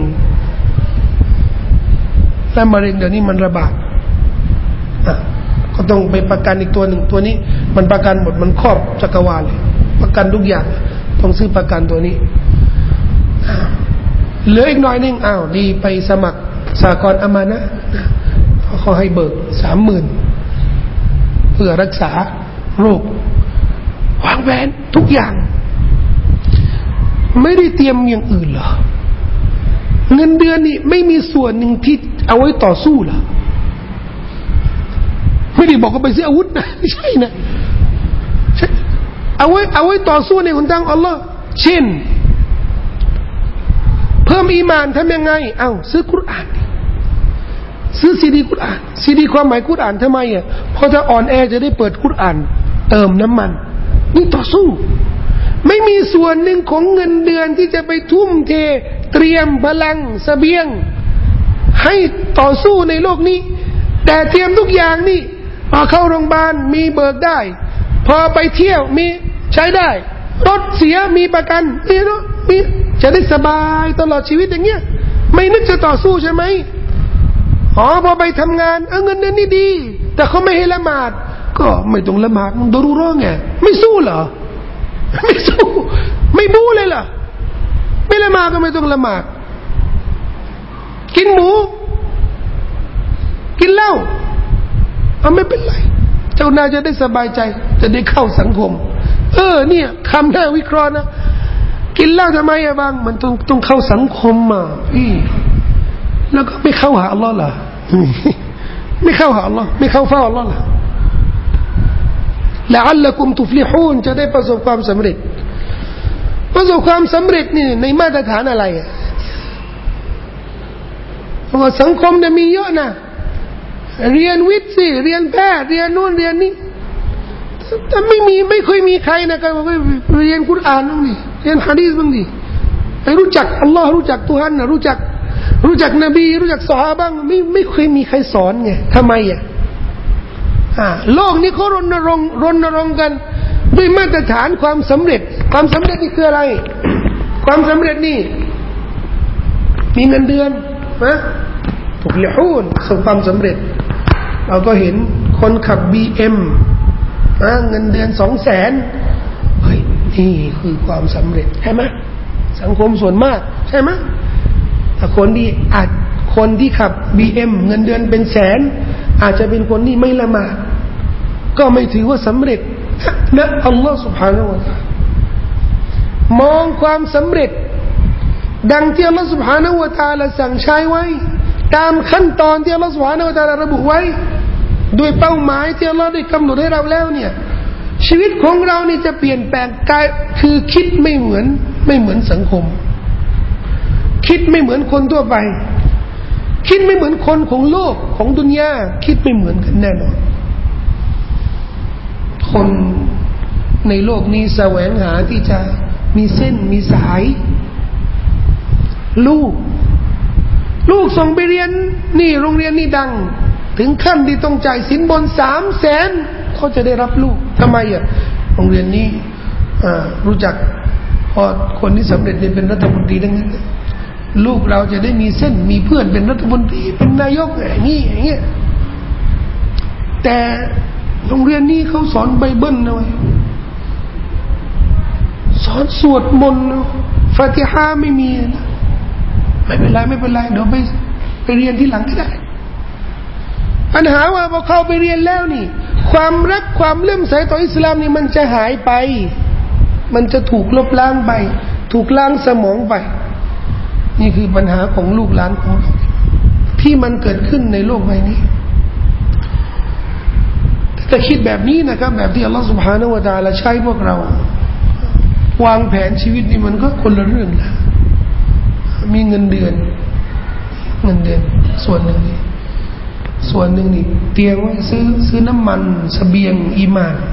และมะเร็งเดี๋ยวนี้มันระบาดอ่ะก็ต้องไปประกันอีกตัวหนึ่งตัวนี้มันประกันหมดมันครอบจักรวาลเลยประกันทุกอย่างต้องซื้อประกันตัวนี้เหลืออีกหน่อยนึงอ้าวดีไปสมัครสหกรณ์อามานะเขาให้เบิกสามหมื่นเพื่อรักษาโรควางแผนทุกอย่างไม่ได้เตรียมอย่างอื่นเหรอเงินเดือนนี่ไม่มีส่วนหนึ่งที่เอาไว้ต่อสู้เหรอไม่ได้บอกว่าไปซื้ออาวุธนะไม่ใช่นะเอาไว้เอาไว้ต่อสู้ในหนทางอัลลอฮ์เช่นเพิ่มอีมานทำยังไงเอ้าซื้อกุรอานซื้อซีดีกุรอานซีดีความหมายกุรอานทำไมอ่ะเพราะถ้าอ่อนแอจะได้เปิดกุรอานเติมน้ำมันนี่ต่อสู้ไม่มีส่วนหนึ่งของเงินเดือนที่จะไปทุ่มเทเตรียมพลังเสบียงให้ต่อสู้ในโลกนี้แต่เตรียมทุกอย่างนี่พอเข้าโรงพยาบาลมีเบิกได้พอไปเที่ยวมีใช้ได้รถเสียมีประกันนี่เนาะมีจะได้สบายตลอดชีวิตอย่างเงี้ยไม่นึกจะต่อสู้ใช่ไหมอ๋อพอไปทำงานเออเงินเดือนนี่ดีแต่เขาไม่ให้ละหมาดก็ไม่ต้องละหมาดมึงดรูร้องไงไม่สู้เหรอไม่สู้ไม่บู๊เลยเหรอไม่ละหมาดก็ไม่ต้องละหมาดกินหมูกินเหล้าเอาไม่เป็นไรเจ้านายจะได้สบายใจจะได้เข้าสังคมเออเนี่ยคำน่าวิเคราะห์นะกินเหล้าทำไมอะบางมันต้องต้องเข้าสังคมมาพี่แล้วก็ไม่เข้าหาอัลลอฮ์ล่ะไม่เข้าหาอัลลอฮ์ไม่เข้าเฝ้าอัลลอฮ์ล่ะلعلكم تفلحون จะได้ประสบความสำเร็จประสบความสำเร็จนี่ในมาตรฐานอะไรอ่ะเพราะสังคมเนี่ยมีเยอะนะเรียนวิทย์สิเรียนแพทย์เรียนนู่นเรียนนี่แต่ไม่มีไม่เคยมีใครนะก็เรียนกุรอานบ้างดิเรียนหะดีษบ้างดิไปรู้จักอัลลอฮ์รู้จักตุฮันนะรู้จักรู้จักนบีรู้จักซอฮาบะห์ไม่ไม่เคยมีใครสอนไงทำไมอ่ะอ่าโลกนี้เขารณรงค์รณรงค์กันด้วยมาตรฐานความสำเร็จความสำเร็จนี่คืออะไรความสำเร็จนี่มีเงินเดือนนะถูกลิฮูนประสบความสำเร็จเราก็เห็นคนขับ บี เอ็ม นะเงินเดือน สองแสน เฮ้ยนี่คือความสำเร็จใช่ไหมสังคมส่วนมากใช่ไหมแต่คนที่อาจคนที่ขับ บี เอ็ม เงินเดือนเป็นแสนอาจจะเป็นคนที่ไม่ละหมาดก็ไม่ถือว่าสำเร็จนะอัลลอฮฺ سبحانه และ تعالى มองความสำเร็จดังที่อัลลอฮฺ سبحانه และ تعالى สั่งใช้ไว้ตามขั้นตอนที่อัลลอฮฺ سبحانه และ تعالى ระบุไว้ด้วยเป้าหมายที่อัลลอฮฺได้กำหนดให้เราแล้วเนี่ยชีวิตของเรานี่จะเปลี่ยนแปลงกายคือคิดไม่เหมือนไม่เหมือนสังคมคิดไม่เหมือนคนทั่วไปคิดไม่เหมือนคนของโลกของดุนยาคิดไม่เหมือนกันแน่นอนคนในโลกนี้แสวงหาที่จะมีเส้นมีสายลูกลูกส่งไปเรียนนี่โรงเรียนนี่ดังถึงขั้นที่ต้องจ่ายสินบนสามแสนเขาจะได้รับลูกทำไมอ่ะโรงเรียนนี้รู้จักพอคนที่สำเร็จเป็นรัฐมนตรีดังนั้นลูกเราจะได้มีเส้นมีเพื่อนเป็นรัฐมนตรีเป็นนายกอย่างนี้อย่างเงี้ยแต่โรงเรียนนี้เขาสอนไบเบิลนะเว้ยสอนสวดมนต์ฟาติฮะไม่มีไม่เป็นไรไม่เป็นไรเดี๋ยวไปไปเรียนที่หลังก็ได้ปัญหาว่าพอเข้าไปเรียนแล้วนี่ความรักความเลื่อมใสต่ออิสลามนี่มันจะหายไปมันจะถูกลบล้างไปถูกล้างสมองไปนี่คือปัญหาของลูกหลานของเราที่มันเกิดขึ้นในโลกใบนี้แต่คิดแบบนี้นะครับแบบที่อัลลอฮฺ سبحانه และ تعالى ใช้พวกเราวางแผนชีวิตนี่มันก็คนละเรื่องนะมีเงินเดือนเงินเดือนส่วนหนึ่งนี่ส่วนหนึ่งนี่เตรียมไว้ซื้อซื้อน้ำมันเสบียงอีหม่าน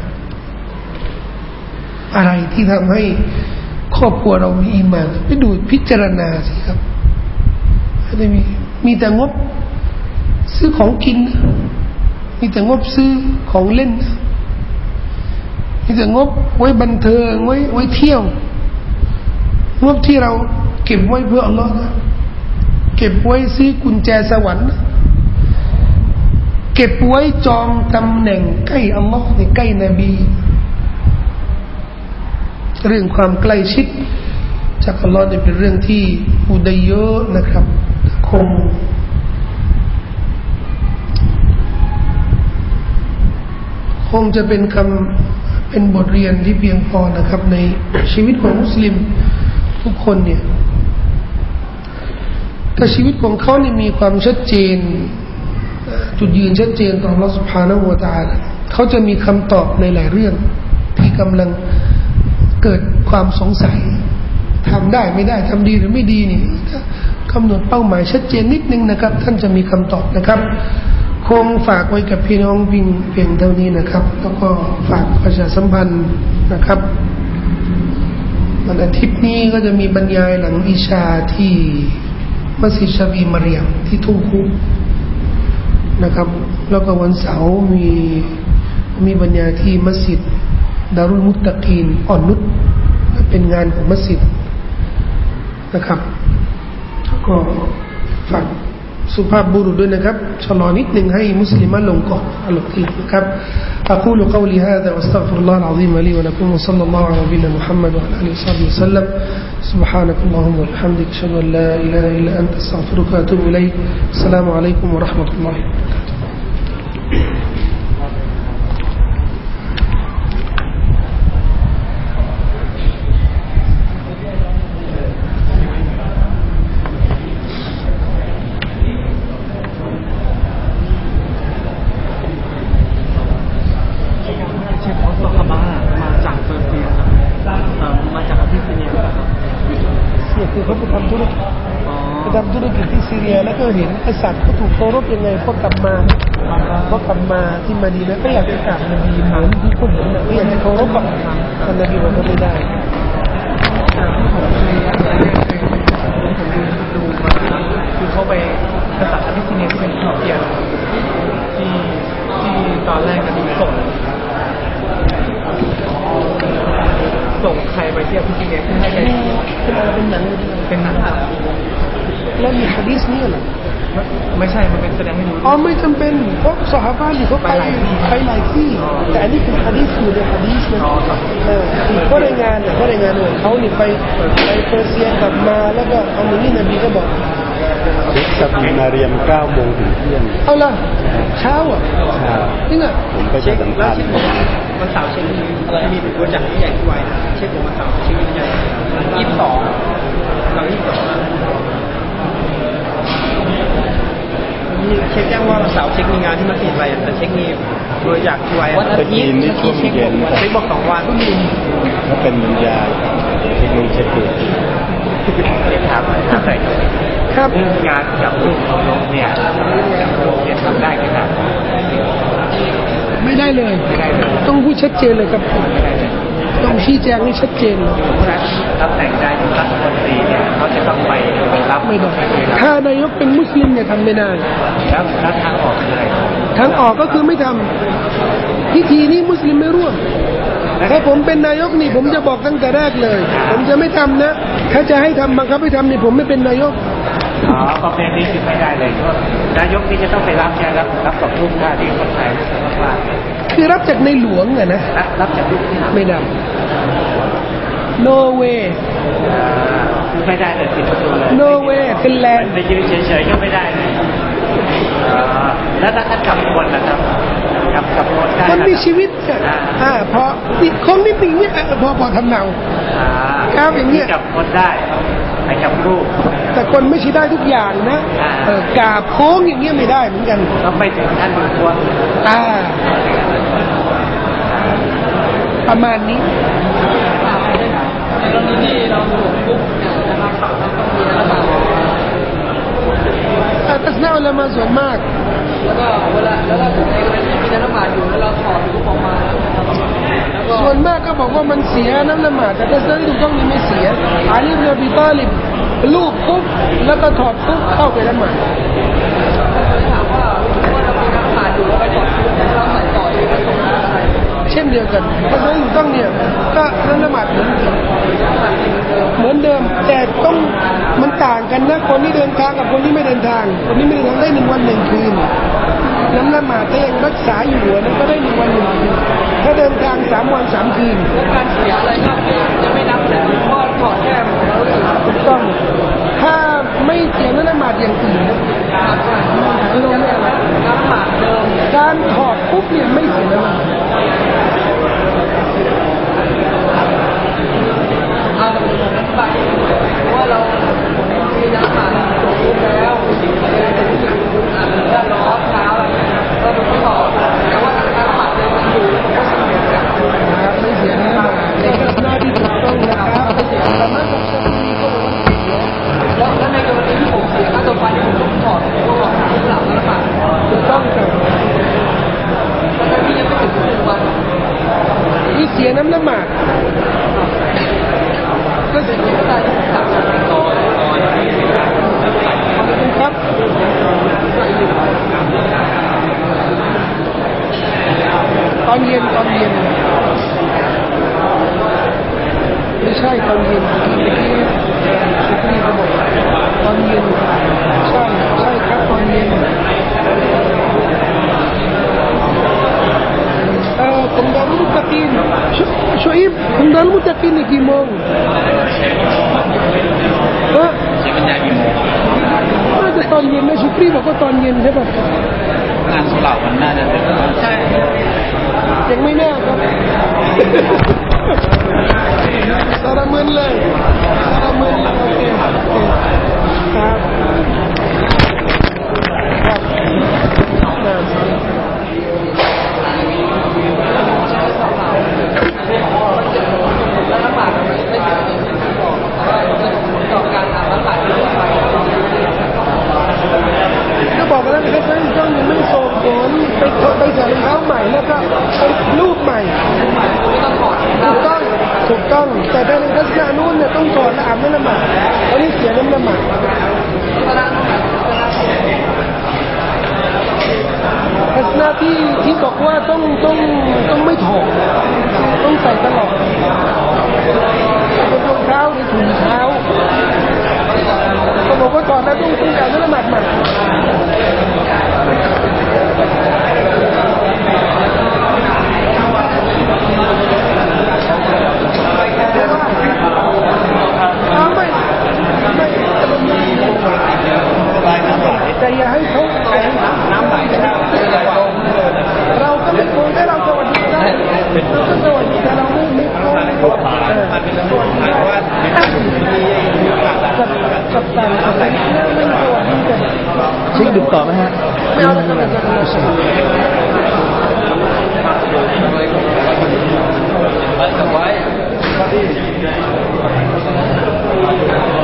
อะไรที่ทำให้ครอบครัวเรามีอีหม่านไปดูพิจารณาสิครับไม่มีมีแต่งบซื้อของกินมีแต่งบซื้อของเล่นมีแต่งบไว้บันเทิงไว้ไว้เที่ยวงบที่เราเก็บไว้เพื่ออัลลอฮ์นะเก็บไว้ซื้อกุญแจสวรรค์นะเก็บไว้จองตำแหน่งใกล้อัลลอฮ์ใกล้นบีเรื่องความใกล้ชิดจากอัลลอฮ์นี่เป็นเรื่องที่อุดยเยอะนะครับคงคงจะเป็นคำเป็นบทเรียนที่เพียงพอนะครับในชีวิตของมุสลิมทุกคนเนี่ยถ้าชีวิตของเขาเนี่ยมีความชัดเจนจุดยืนชัดเจนต่ออัลเลาะห์ซุบฮานะฮูวะตะอาลาเขาจะมีคำตอบในหลายเรื่องที่กำลังเกิดความสงสัยทำได้ไม่ได้ทำดีหรือไม่ดีนี่กำหนดเป้าหมายชัดเจนนิดนึงนะครับท่านจะมีคำตอบนะครับคงฝากไว้กับพี่น้องเพียงเพียงเท่านี้นะครับแล้วก็ฝากประชาสัมพันธ์นะครับวันอาทิตย์นี้ก็จะมีบรรยายหลังอิชาที่มัสยิดชาบีมารยมที่ทุ่งคูนะครับแล้วก็วันเสาร์มีมีบรรยายที่มัสยิดดารุลมุตตะกีนอ่อนนุชเป็นงานของมัสยิดนะครับก็ฝากสุภาพบุรุษด้วยนะครับชะลอนิดนึงให้มุสลิมลงก่อนอารมณ์ที่นะครับ أقول قولي هذا وأستغفر الله العظيم لي ولكم وصلى الله على نبينا محمد وعلى آله وصحبه وسلم سبحانك اللهم وبحمدك أشهد أن لا إله إلا أنت أستغفرك وأتوب إليك السلام عليكم ورحمة الله وبركاتهเขาไปทำธุรกิจไปทำธุรกิจที่ซีเรียแล้วก็เห็นกษัตริย์เขาถูกเคารพยังไงพอกลับมาพอกลับมาที่มะดีนะห์ก็อยากจะกราบนบีเหมือนที่เขาเห็นนะก็อยากจะเคารพกับท่านนบีว่าก็ไม่ได้คือเขาไปกษัตริย์อบิสซิเนียที่เป็นคริสเตียนที่ที่ตอนแรกก็ดีส่งส่งใครไปเที่ยวพิจิตรเนี่ยให้ไปเป็นอะไรเป็นหนังเป็นหนังแล้วมีหะดีษนี่เหรอไม่ใช่มันเป็นแสดงให้ดูอ๋อไม่จำเป็นเพราะซอฮาบะห์นี่เขาไปไปหลายที่แต่อันนี้เป็นหะดีษอยู่ในหะดีษนะเออเขารายงานเนี่ยเขารายงานว่าเขานี่ไปไปเปอร์เซียกลับมาแล้วก็เอามือนี่นบีก็บอกเช็คซาบีมาเรียมเก้าโมงถึงเที่ยงเอาล่ะเช้าอ่ะนี่ไงผมไปสัมภาษณ์วันเสาร์เช็คอะไรมีตัวจักรที่ใหญ่ที่ไวนะเช็ควันเสาร์เช็คใหญ่ยี่สิบสองเรายี่สิบสองนี่เช็คแจ้งว่าวันเสาร์เช็คมีงานที่มัสยิดอะไรแต่เช็คนี่โดยจากที่ไววันอาทิตย์นี่ช่วงเย็นเช็คบอกสองวันถ้าเป็นยาเช็คลงเช็คดูเรียนถามถามใส่ครับงานกับลูกของน้องเนี่ยกับโรงเรียนทำได้ไหมครับไม่ได้เลยต้องพูดชัดเจนเลยครับต้องชี้แจงให้ชัดเจนรับแต่งได้รัฐมนตรีเนี่ยเขาจะต้องไปรับไม่ได้ถ้านายกเป็นมุสลิมเนี่ยทำไม่ได้แล้วทางออกคืออะไรทางออกก็คือไม่ทำพิธีนี้มุสลิมไม่ร่วมถ้าผมเป็นนายกนี่ผมจะบอกตั้งแต่แรกเลยผมจะไม่ทำนะถ้าจะให้ทำบังคับให้ทำนี่ผมไม่เป็นนายกอ๋อประเพณีคือไม่ได้เลยนายกนี่จะต้องไปรับเนี่ยรับรับกับลูกท่าที่คนไทยว่าคือรับจากในหลวงอะนะรับจากลูกที่ไม่ได้ no way ไม่ได้แต่ติดประตูเลย no way ฟินแลนด์ไปยืนเฉยๆก็ไม่ได้เลยแล้วถ้าท่านขับวนล่ะครับขับขับวนได้คนมีชีวิตอ่าพอติดคงนิดนึงเนี่ยพอพอทำเนาครับอย่างเงี้ยกับคนได้ไปกับรูปแต่คนไม่ใช่ได้ทุกอย่างนะเออกาบโค้งอย่างเงี้ยไม่ได้เหมือนกันต้องไม่ถึงขั้นมือตัวอ่าประมาณนี้เรามีที่เราถูกปุ๊บนะครับต้องมีอะไรบ้างทัศนะอุลามะส่วนมากแล้วก็เวลาแล้วเราในกรณีที่มีน้ำมันอยู่แล้วเราถอดปุ๊บออกมาส่วนมากก็บอกว่ามันเสียน้ำละหมาดแต่ทัศนะที่ถูกต้องนี่ไม่เสียอาลีอิบนุอบีฏอลิบลูกปุ๊บแล้วก็ถอดปุ๊บเข้าไปละหมาดถามว่าว่าเรามีน้ำละหมาดอยู่แล้วไปถอดปุ๊บเราใส่ต่อเองแล้วส่งอะไรเช่นเดียวกันทัศนะที่ถูกต้องเนี่ยก็น้ำละหมาดเหมือนเหมือนเดิมแต่ต้องมันต่างกันนะคนที่เดินทางกับคนที่ไม่เดินทางคนที่ไม่เดินทางได้หนึ่งวันหนึ่งคืนน้ำละหมาดถ้ายังรักษาอยู่นั้นก็ได้หนึ่งวันหนึ่งคืนถ้าเดินทางสามวันสามคืนการเสียอะไรก็จะไม่นับแต่เพราะถอดแค่ถูกต้องถ้าไม่เสียน้ำละหมาดอย่างอื่นลงเนี่ยน้ำละหมาดเดิมการถอดปุ๊บเนี่ยไม่เสียน้ำละหมาดว่าเรามีน้ำหนักสูงแล้วแล้วล้อเท้าอะไรเราดูไม่ต่อแต่ว่าน้ำหนักเลยมันอยู่ไม่เสียนะครับนี่ก็หน้าที่ถูกต้องนะครับไม่เสียแต่ไม่ต้องใช้ที่ก็ไม่เสียแล้วแล้วในกรณีที่ผมเสียก็ตัวไปที่ผมต้องถอดก็ถอดหลังน้ำหนักถูกต้องครับแล้วที่ยังไม่ถึงหนึ่งวันที่เสียน้ำละหมาดก็จะมีการตัดต่อครับตอนเย็นตอนเย็นไม่ใช่ตอนเย็นเมื่อกี้สุกรีเขาบอกตอนเย็นใช่ใช่ครับตอนเย็นเออผมดารุมุตตะกีนช่วยผมดารุมุตตะกีนกี่โมงเออจะเป็นยากี่โมงน่าจะตอนเย็นนะชุกรีบอกว่าตอนเย็นใช่ป่ะงานสุเหร่ามันน่าจะเป็นใช่ยังไม่แน่ครับสารมึนเลยสารมึนโอเคครับแล้วน้ำหนักไม่เสียจริงๆบอกว่าต่อการทำน้ำหนักที่ไปก็บอกกันแล้วนะครับท่านต้องยังไม่ส่งผลไปไปใส่รองเท้าใหม่แล้วก็ไปรูปใหม่ไม่ต้องถอดถูกต้องถูกต้องแต่ในทัศนะนู้นเนี่ยต้องถอดและอาบน้ำละหมาดตอนนี้เสียน้ำละหมาดทัศนะที่ที่บอกว่าต้องต้องต้องไม่ถอดต้องใส่ตลอดเป็นรองเท้าหรือถุงเท้าก็บอกว่าก่อนแล้วต้องต้องการน้ำละหมาดใหม่แต่อย่าให้เขาน้ำไหลเราก็ไม่ควรให้เราสวัสดีได้เราก็สวัสดีแต่เราไม่ไม่ควรสวัสดีได้กับกับต่างกับไม่ไม่สวัสดีกันเช็คดูต่อไหมฮะไม่เอาแล้วก็ไม่จะเราเสีย